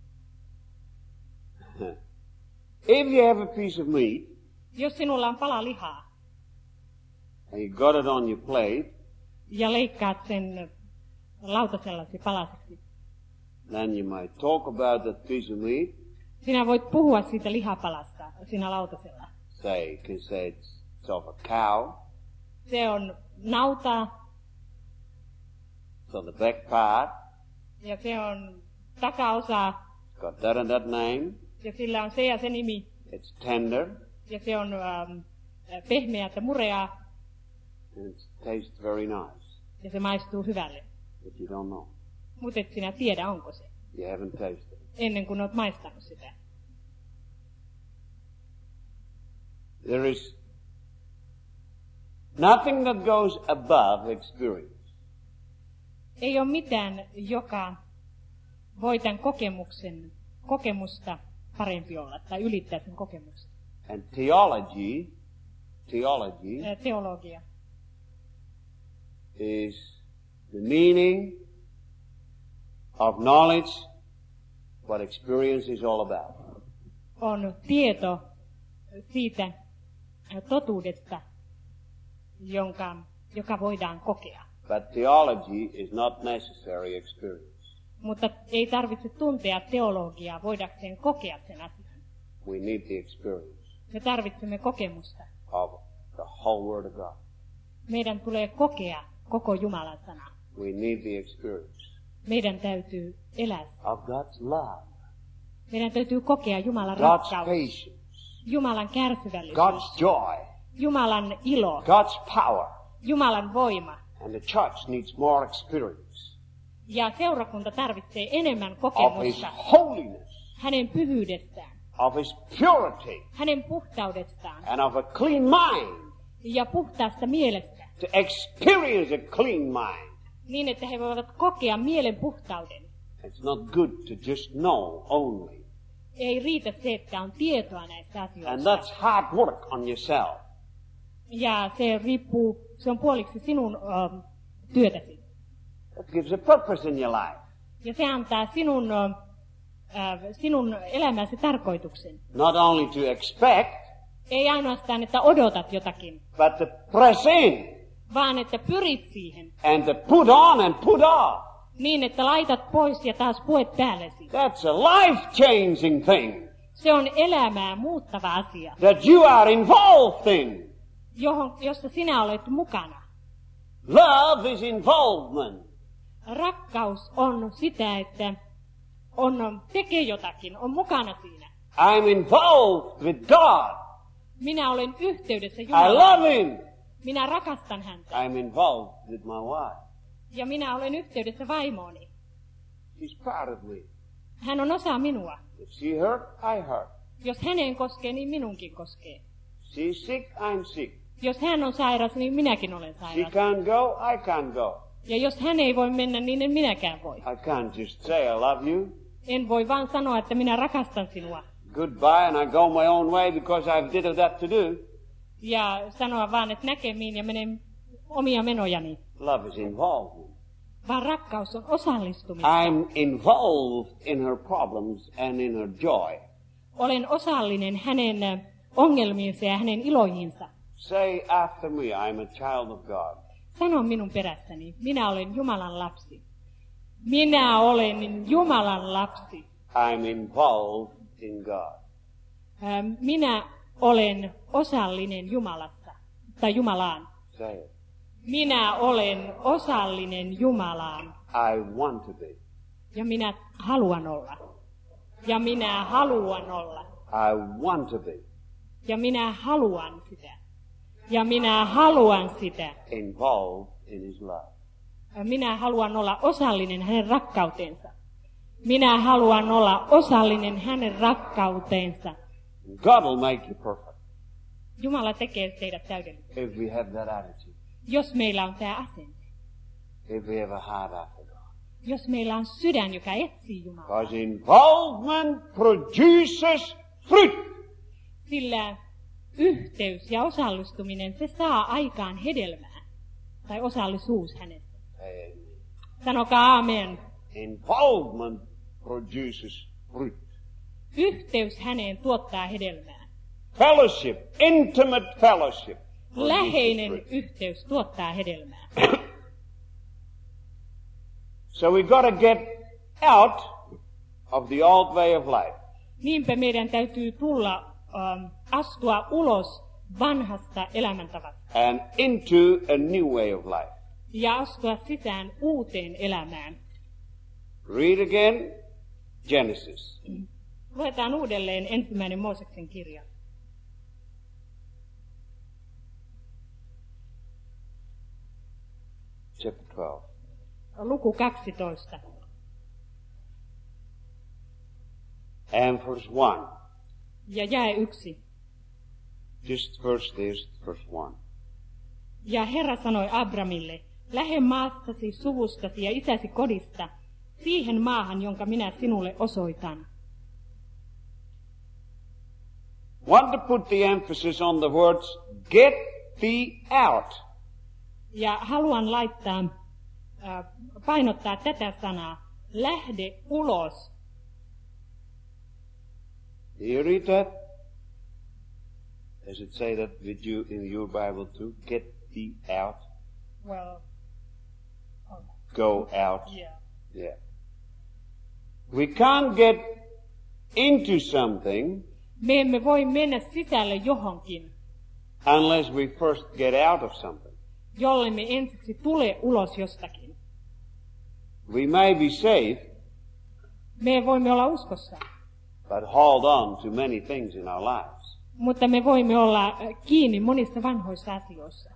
If you have a piece of meat Jos sinulla on pala lihaa and you got it on your plate, ja leikkaat sen lautasellasi palasiksi, then you might talk about that piece of meat. sinä voit puhua siitä lihapalasta siinä lautasella. Say, you can say it's, it's of a cow, Se on nauta it's on the back part, ja se on takaosa it's got that and that name, ja sillä on se ja se nimi it's tender, ja se on ähm, pehmeä ja mureaa and it tastes very nice, ja se maistuu hyvälle. but you don't know. Mutta et sinä tiedä, onko se, You haven't tasted it. ennen kuin olet maistanut sitä. There is nothing that goes above experience. Ei ole mitään, joka voi tämän kokemuksen, kokemusta parempi olla tai ylittää sen kokemusta. And theology, theology Ää, Teologia is the meaning of knowledge, what experience is all about. on tieto siitä ää, totuudesta, jonka, joka voidaan kokea. But theology is not necessary experience. Mutta ei tarvitse tuntea teologiaa voidakseen kokea sen asian. We need the experience Me tarvitsemme kokemusta. of the whole Word of God. Meidän tulee kokea koko Jumalan sana. We need the experience Meidän täytyy elää. of God's love, Meidän täytyy kokea Jumalan God's rakkaus, patience, Jumalan kärsivällisyys, God's joy, Jumalan ilo, God's power. Jumalan voima. And the church needs more experience Ja seurakunta tarvitsee enemmän of His kokemusta holiness, hänen pyhyydestään, of His purity, hänen puhtaudestaan and of a clean mind, ja puhtaasta mielestä, to experience a clean mind. niin että he voivat kokea mielen puhtauden. It's not good to just know only. Ei riitä se, että on tietoa näistä And asioista. that's hard work on yourself. Ja se riippuu, se on puoliksi sinun um, työtäsi. It gives a purpose in your life. Ja se antaa sinun, äh, sinun elämäsi tarkoituksen. Not only to expect, Ei ainoastaan, että odotat jotakin, but to press in vaan että pyrit siihen. and to put on and put off. Niin, että laitat pois ja taas puet päällesi. That's a life-changing thing Se on elämää muuttava asia, that you are involved in. johon, jossa sinä olet mukana. Love is involvement. Rakkaus on sitä, että on, tekee jotakin, on mukana siinä. I'm involved with God. Minä olen yhteydessä I Jumalaan. love Him. Minä rakastan häntä. I'm involved with my wife. Ja minä olen yhteydessä vaimooni. She's part of me. Hän on osa minua. If she hurt, I hurt. Jos häneen koskee, niin minunkin koskee. She's sick, I'm sick. Jos hän on sairas, niin minäkin olen She sairas. can't go, I can't go. Ja jos hän ei voi mennä, niin en minäkään voi. I can't just say I love you. En voi vaan sanoa, että minä rakastan sinua. Goodbye, and I go my own way because I've did that to do. Ja sanoa vaan, että näkemiin ja menen omia menojani. Love is involvement. Vaan rakkaus on osallistumista. I'm involved in her problems and in her joy. Olen osallinen hänen ongelmiinsa ja hänen iloihinsa. Say after me, I'm a child of God. Sano minun perässäni, minä olen Jumalan lapsi. Minä olen Jumalan lapsi. I'm involved in God. Ähm, Minä olen osallinen Jumalassa, tai Jumalaan. Say it. Minä olen osallinen Jumalaan, I want to be. ja minä haluan olla. Ja minä haluan olla. I want to be Ja minä haluan sitä. Ja minä haluan sitä. involved in His love. Minä haluan olla osallinen hänen rakkautensa. Minä haluan olla osallinen hänen rakkauteensa. God will make you perfect Jumala tekee teidät täydellisesti. if we have that attitude. Jos meillä on tämä asenne. If we have a heart after God. Jos meillä on sydän, joka etsii Jumalaa. Because involvement produces fruit. Sillä yhteys ja osallistuminen, se saa aikaan hedelmää. Tai osallisuus hänestä. Amen. Sanokaa amen. Involvement produces fruit. Yhteys häneen tuottaa hedelmää. Fellowship, intimate fellowship. produces Läheinen fruit. yhteys tuottaa hedelmää. So we got to get out of the old way of life. Niinpä meidän täytyy tulla, ähm, astua ulos vanhasta elämäntavasta And into a new way of life. ja astua sisään uuteen elämään. Read again Genesis. Luetaan uudelleen ensimmäinen Mooseksen kirja. Chapter twelve. Luku kaksitoista. And verse one. Ja jae yksi. Just first there's verse one. Ja Herra sanoi Abramille, lähde maassasi, suvustasi ja isäsi kodista, siihen maahan, jonka minä sinulle osoitan. Want to put the emphasis on the words, get thee out. Ja haluan laittaa, äh, painottaa tätä sanaa, lähde ulos. Do you read that? Does it say that with you in your Bible too? Get thee out. Well, Go out. yeah. Yeah. We can't get into something Me emme voi mennä sisälle johonkin, unless we first get out of something. jolle me ensiksi tule ulos jostakin. We may be safe, Me voimme olla uskossa, but hold on to many things in our lives. mutta me voimme olla äh, kiinni monissa vanhoissa asioissa.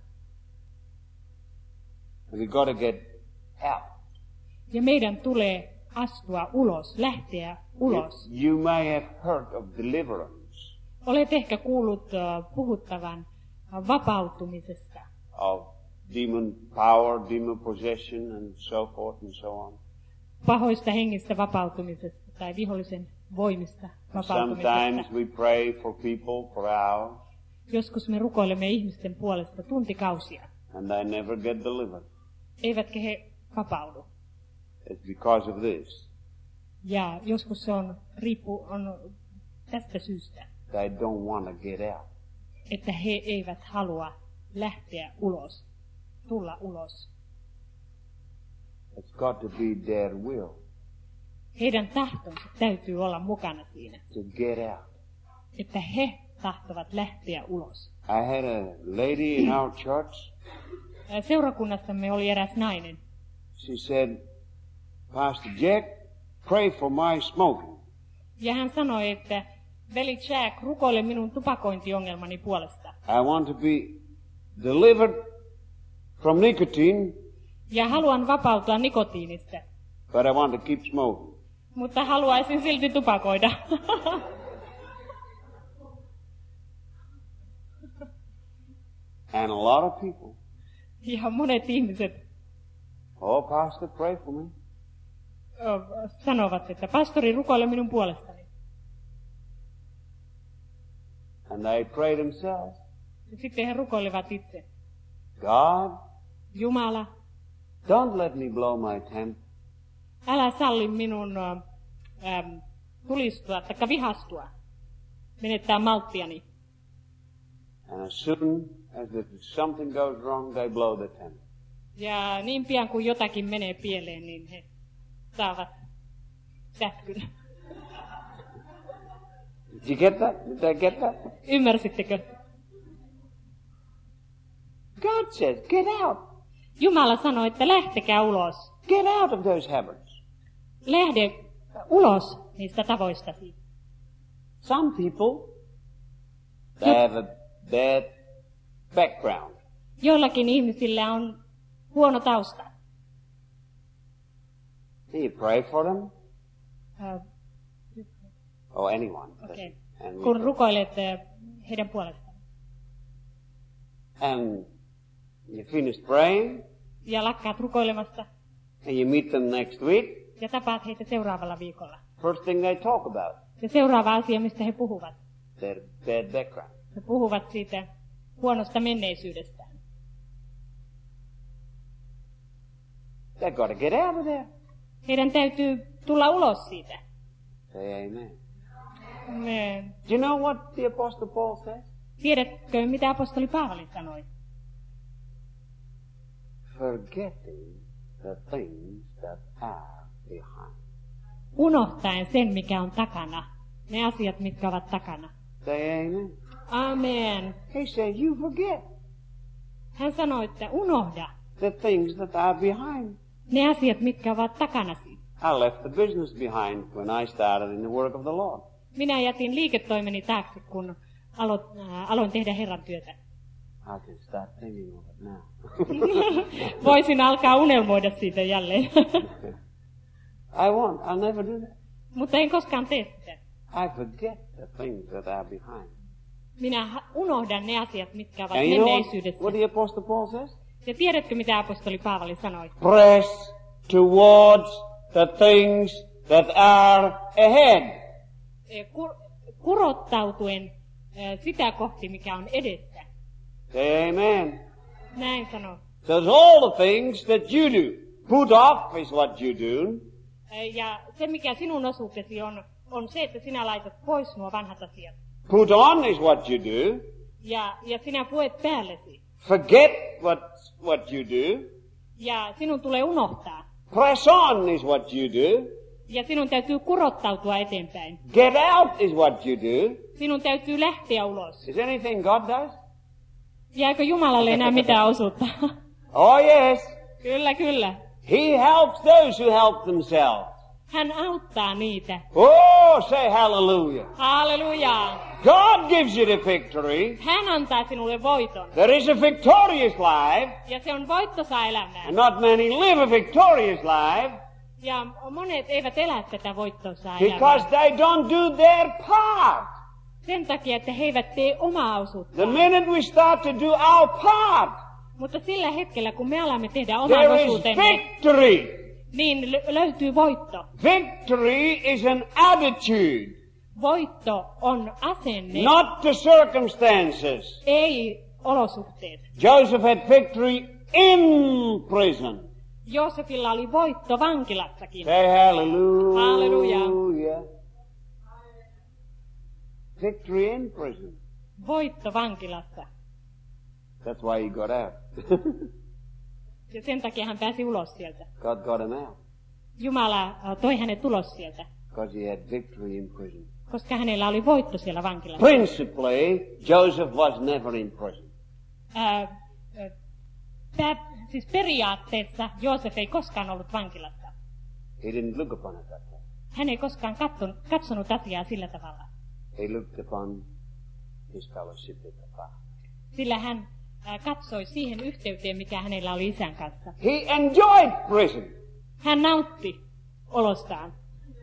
We got to get out. Ja meidän tulee astua ulos, lähteä ulos. You, you may have heard of deliverance, Olet ehkä kuullut uh, puhuttavan uh, vapautumisesta, of demon power, demon possession, and so forth and so on. pahoista hengistä vapautumisesta tai vihollisen voimista vapautumisesta. Sometimes we pray for people for hours, Joskus me rukoilemme ihmisten puolesta tuntikausia, and they never get delivered. eivätkä he vapaudu. It's because of this. Ja joskus se on, riippuu, on tästä syystä, They don't want to get out. että he eivät halua lähteä ulos, tulla ulos. It's got to be their will Heidän tahtonsa täytyy olla mukana siinä, to get out. että he tahtovat lähteä ulos. I had a lady in our church. Seurakunnassamme oli eräs nainen. She said, Pastor Jack, pray for my smoking. Ja hän sanoi, että veli Jack, rukoile minun tupakointiongelmani puolesta. I want to be delivered from nicotine, Ja haluan vapautua nikotiinista, but I want to keep smoking. mutta haluaisin silti tupakoida. And a lot of people, Ja monet ihmiset oh, Pastor, pray for me. ö, sanovat, että pastori, rukoile minun puolestani. And they pray themselves. Ja sitten he rukoilivat itse. God, Jumala, don't let me blow my temper. älä salli minun ö, äm, tulistua tai vihastua, menettää malttiani. And as soon as if something goes wrong, they blow the temper. Ja niin pian kuin jotakin menee pieleen, niin he saavat sätkyn. Did you get that? Did they get that? Ymmärsittekö? God says, get out. Jumala sanoi, että lähtekää ulos. Get out of those habits. Lähde ulos niistä tavoistasi. Some people, they have a bad background. Joillakin ihmisillä on huono tausta. You pray for them, Ö, or anyone. Okay. And, we Kun pray. rukoilet ö, heidän puolestaan. and you finish praying, Ja lakkaat rukoilemasta and you meet them next week. ja tapaat heitä seuraavalla viikolla. First thing they talk about, Ja seuraava asia, mistä he puhuvat. their bad background. He puhuvat siitä huonosta menneisyydestään. They've got to get out of there. Heidän täytyy tulla ulos siitä. Say amen. Me, Do you know what the Apostle Paul says? tiedätkö, mitä apostoli Paavali sanoi? Forgetting the things that are behind. Unohtaen sen, mikä on takana. Ne asiat, mitkä ovat takana. Say amen. Amen. He said, you forget Hän sanoi, että unohda the things that are behind. ne asiat, mitkä ovat takanasi. I left the business behind when I started in the work of the Lord. Minä jätin liiketoimeni taakse, kun alo, äh, aloin tehdä Herran työtä. I can start thinking of it now. Voisin alkaa unelmoida siitä jälleen. I won't. I'll never do that. Mutta en koskaan tee sitä. I forget the things that are behind. Minä ha- unohdan ne asiat, mitkä ovat And you know what, menneisyydessä. what the Apostle Paul says? Ja tiedätkö, mitä apostoli Paavali sanoi? Press towards the things that are ahead. E, Kur- kurottautuen e, sitä kohti, mikä on edessä. Say amen. Näin sanoi. Says all the things that you do. Put off is what you do. E, Ja se, mikä sinun osuutesi on, on se, että sinä laitat pois nuo vanhat asiat. Put on is what you do. Ja, ja sinä puet päällesi. Forget what, what you do. Ja sinun tulee unohtaa. Press on is what you do. Ja sinun täytyy kurottautua eteenpäin. Get out is what you do. Sinun täytyy lähteä ulos. Is anything God does? Jääkö Jumalalle enää mitään osuutta? Oh yes. Kyllä, kyllä. He helps those who help themselves. Hän auttaa niitä. Oh, say hallelujah. Halleluja. God gives you the victory. Hän antaa sinulle voiton. There is a victorious life, Ja se on voittosa elämää. and not many live a victorious life Ja monet eivät elä tätä voittosaa because elämää. they don't do their part. Sen takia, että he eivät tee omaa The osuuttaan. minute we start to do our part, Mutta sillä hetkellä, kun me alamme tehdä oman there is osuutemme, victory. niin lö- löytyy voitto. Victory is an attitude, Voitto on asenne, not the circumstances. ei olosuhteet. Joseph had victory in prison. Joosefilla oli voitto vankilassakin. Say hallelujah. Hallelujah. Victory in prison. Voitto vankilassa. That's why he got out. Ja sen takia hän pääsi ulos sieltä. God got him out. Jumala äh, toi hänet ulos sieltä, Because he had victory in prison. koska hänellä oli voitto siellä vankilassa. Principally, Joseph was never in prison. Ää, äh, pää, siis periaatteessa Joosef ei koskaan ollut vankilassa. He didn't look upon it that way. Hän ei koskaan katson, katsonut asiaa sillä tavalla. He looked upon his fellowship with the Father. Sillä hän ää, katsoi siihen yhteyteen, mikä hänellä oli isän kanssa. He enjoyed prison. Hän nautti olostaan.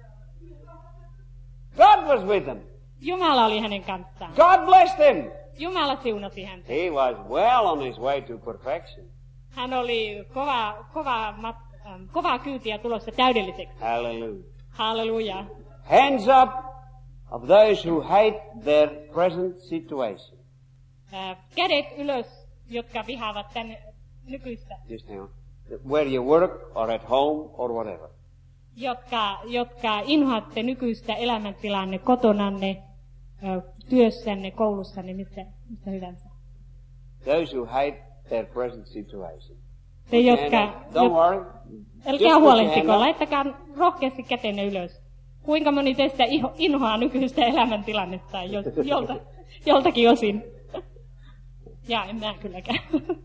God was with him. Jumala oli hänen kanssaan. God blessed him. Jumala siunasi häntä. He was well on his way to perfection. Hän oli kova, kova, mat, ähm, kovaa kyytiä tulossa täydelliseksi. Hallelujah. Halleluja. Hands up of those who hate their present situation. Äh, kädet ylös, jotka vihaavat tänne nykyistä. Just hang on. Where you work or at home or whatever. Jotka, jotka inhoatte nykyistä elämäntilanne kotonanne, ö, työssänne, koulussanne, missä, missä hyvänsä. Those who hate their present situation. Te, jotka, Don't worry. älkää huolehtiko, laittakaa rohkeasti kätenne ylös. Kuinka moni teistä iho, inhoaa nykyistä elämäntilannetta jo, jolta, joltakin osin? Ja en mä kylläkään.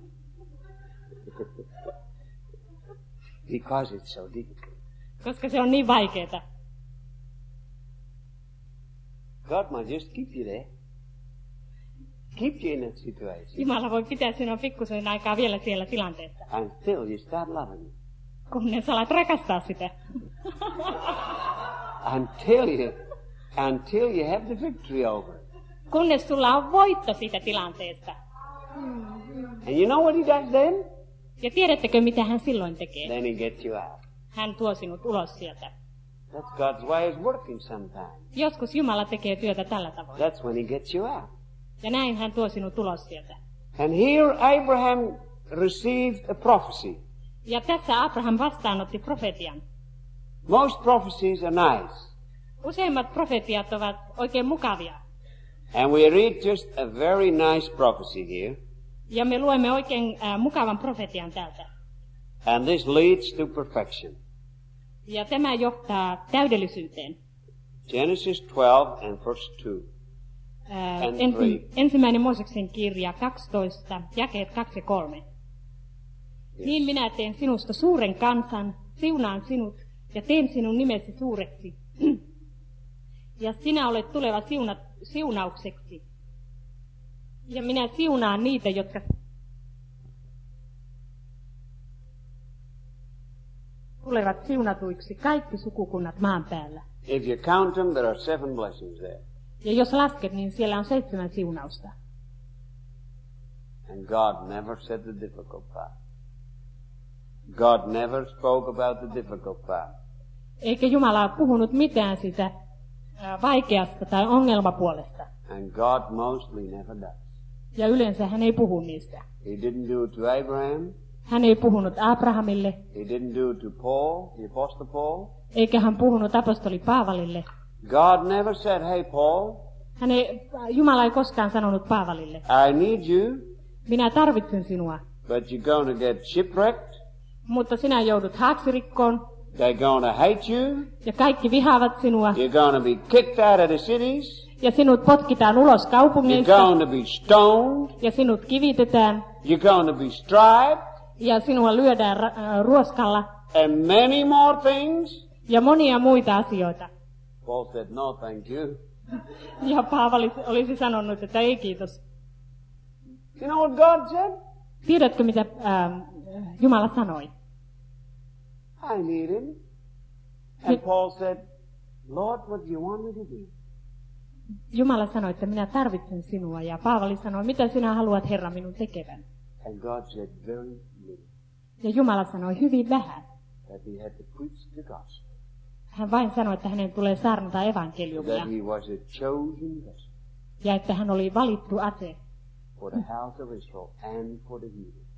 Because it's so difficult. Koska se on niin vaikeeta. God might just keep you there. Keep you in that situation Jumala voi pitää sinua pikkusen aikaa vielä siellä tilanteessa, until you start loving Him. kunnes alat rakastaa sitä. Until you, until you have the victory over it. Kunnes sulla on voitto siitä tilanteesta. And you know what He does then? Ja tiedättekö, mitä hän silloin tekee? Then He gets you out. Hän tuo sinut ulos sieltä. That's God's way of working sometimes. Joskus Jumala tekee työtä tällä tavoin. That's when He gets you out. Ja näin hän tuo sinut ulos sieltä. And here Abraham received a prophecy. Ja tässä Abraham vastaanotti profetian. Most prophecies are nice. Useimmat profetiat ovat oikein mukavia. And we read just a very nice prophecy here. Ja me luemme oikein äh, mukavan profetian täältä. And this leads to perfection. Ja tämä johtaa täydellisyyteen. Genesis twelve and verse two. Äh, And ensi, three. ensimmäinen Mooseksen kirja kaksitoista, jakeet kaksi ja kolme. Yes. Niin minä teen sinusta suuren kansan, siunaan sinut ja teen sinun nimesi suureksi. Ja sinä olet tuleva siunat, siunaukseksi. Ja minä siunaan niitä, jotka tulevat siunatuiksi kaikki sukukunnat maan päällä. If you count them, there are seven blessings there. Ja jos lasket, niin siellä on seitsemän siunausta. And God never said the difficult part. God never spoke about the difficult part. Eikä Jumala ole puhunut mitään sitä ää, vaikeasta tai ongelmapuolesta. And God mostly never does. Ja yleensä hän ei puhu niistä. He didn't do it to Abraham. Hän ei puhunut Abrahamille, He didn't do it to Paul, the Apostle Paul. eikä hän puhunut apostoli Paavalille. God never said, hey Paul, Hän ei, Jumala ei koskaan sanonut Paavalille, I need you, minä tarvitsen sinua, but you're going to get shipwrecked. mutta sinä joudut haaksirikkoon, They're going to hate you. ja kaikki vihaavat sinua, You're going to be kicked out of the cities. ja sinut potkitaan ulos You're kaupungeista, going to be stoned. ja sinut kivitetään, You're going to be striped. ja sinua lyödään ra- äh, ruoskalla, And many more things. ja monia muita asioita. Paul said, no, thank you. Ja Paavali olisi sanonut, että ei kiitos. You know what God said? Tiedätkö, mitä ähm, Jumala sanoi? I need him. And Paul said, Lord, what do you want me to do? Jumala sanoi, että minä tarvitsen sinua, ja Paavali sanoi, mitä sinä haluat, Herra, minun tekevän? And God said very little. Ja Jumala sanoi hyvin vähän. That he had to preach the gospel. Hän vain sanoi, että hänen tulee saarnata evankeliumia, That he was a chosen vessel ja että hän oli valittu ase for the house of Israel and for the heathen.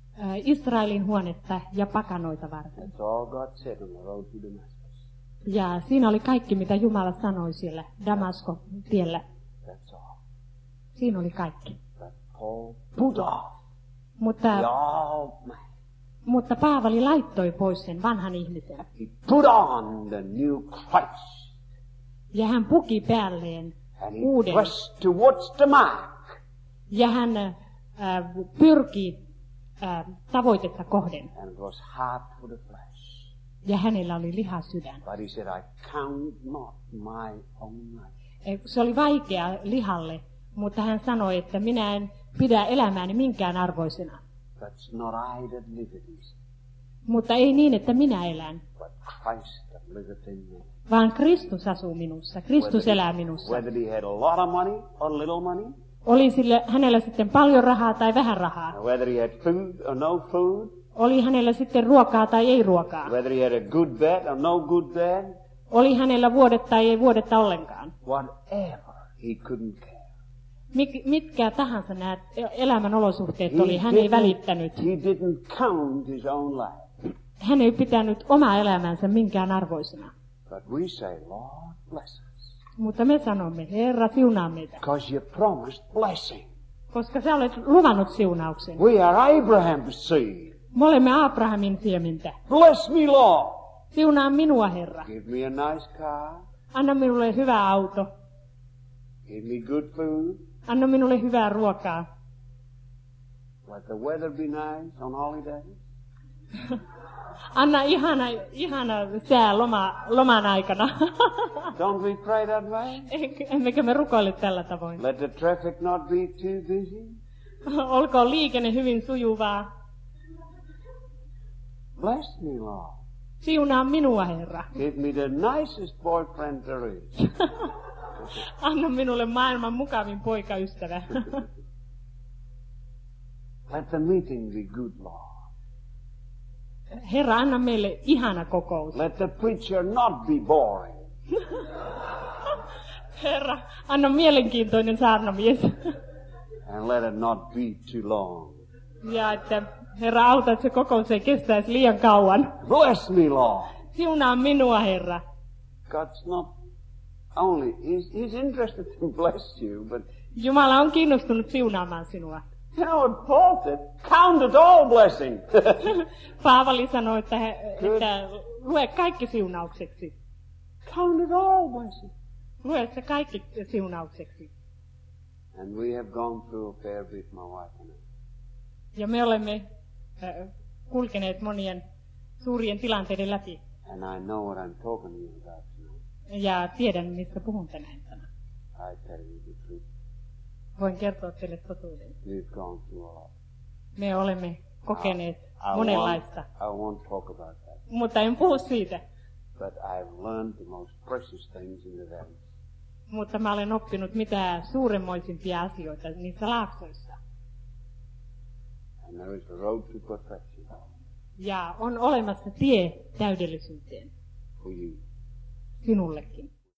ä, Israelin huonetta ja pakanoita varten. That's all God said on the road to Damascus. Ja siinä oli kaikki, mitä Jumala sanoi siellä Damaskon tiellä. That's all. Siinä oli kaikki. But Paul put off Mutta, the old man. mutta Paavali laittoi pois sen vanhan ihmisen. He put on the new Christ. Ja hän puki päälleen And he uuden. pressed towards the mark. Ja hän äh, pyrki äh, tavoitetta kohden. And it was hard for the flesh. Ja hänellä oli lihasydän. But he said, I count not my own life. Se oli vaikea lihalle, mutta hän sanoi, että minä en pidä elämääni minkään arvoisena. That's not I that liveth, he said, Mutta ei niin, että minä elän, but Christ that liveth in me. vaan Kristus asuu minussa. Kristus Whether- elää minussa. Whether he had a lot of money or little money, Oli sille, hänellä sitten paljon rahaa tai vähän rahaa. or whether he had food or no food, Oli hänellä sitten ruokaa tai ei ruokaa. whether he had a good bed or no good bed, Oli hänellä vuodet tai ei vuodetta ollenkaan. whatever, he couldn't care. Mik, mitkä tahansa nämä elämän olosuhteet oli, hän ei välittänyt. he didn't count his own life. Hän ei pitänyt omaa elämänsä minkään arvoisena. But we say, Lord, bless us. Mutta me sanomme, Herra, siunaa meitä, Because you promised blessing. koska sä olet luvannut siunauksen. We are Abraham's seed. Me olemme Abrahamin siemintä. Bless me, Lord. Siunaa minua, Herra. Give me a nice car. Anna minulle hyvä auto. Give me good food. Anna minulle hyvää ruokaa. Let the weather be nice on holiday. Anna ihana, ihana sää loma, loman aikana. Don't we pray that way? Emmekö me rukoile tällä tavoin? Let the traffic not be too busy. Olkoon liikenne hyvin sujuvaa. Bless me, Lord. Siunaa minua, Herra. Give me the nicest boyfriend there is. Anna minulle maailman mukavin poikaystävä. Let the meeting be good, Lord. Herra, anna meille ihana kokous. Let the preacher not be boring. Herra, anna mielenkiintoinen saarnamies. And let it not be too long. Ja että Herra, auta, että se kokous ei kestäisi liian kauan. Bless me, Lord. Siunaa minua, Herra. God's not only, he's, he's interested to bless you, but Jumala on kiinnostunut siunaamaan sinua. you know what Paul said? Count it all blessing. Paavali sanoi, että, he, että lue kaikki siunaukseksi. Count it all blessing. Lue se kaikki siunaukseksi. And we have gone through a fair bit, my wife and I. Ja me olemme äh, kulkeneet monien suurien tilanteiden läpi. And I know what I'm talking to you about tonight. Ja tiedän, mistä puhun tänä iltana. I tell you the truth. Voin kertoa teille totuuden. We've gone through a lot. Me olemme kokeneet I monenlaista. won't, I won't talk about that. Mutta en puhu siitä. But I've learned the most precious things in the valleys. Mutta mä olen oppinut mitä suuremmoisimpia asioita niissä laaksoissa. And there is a road to perfection Ja on olemassa tie täydellisyyteen for you. sinullekin.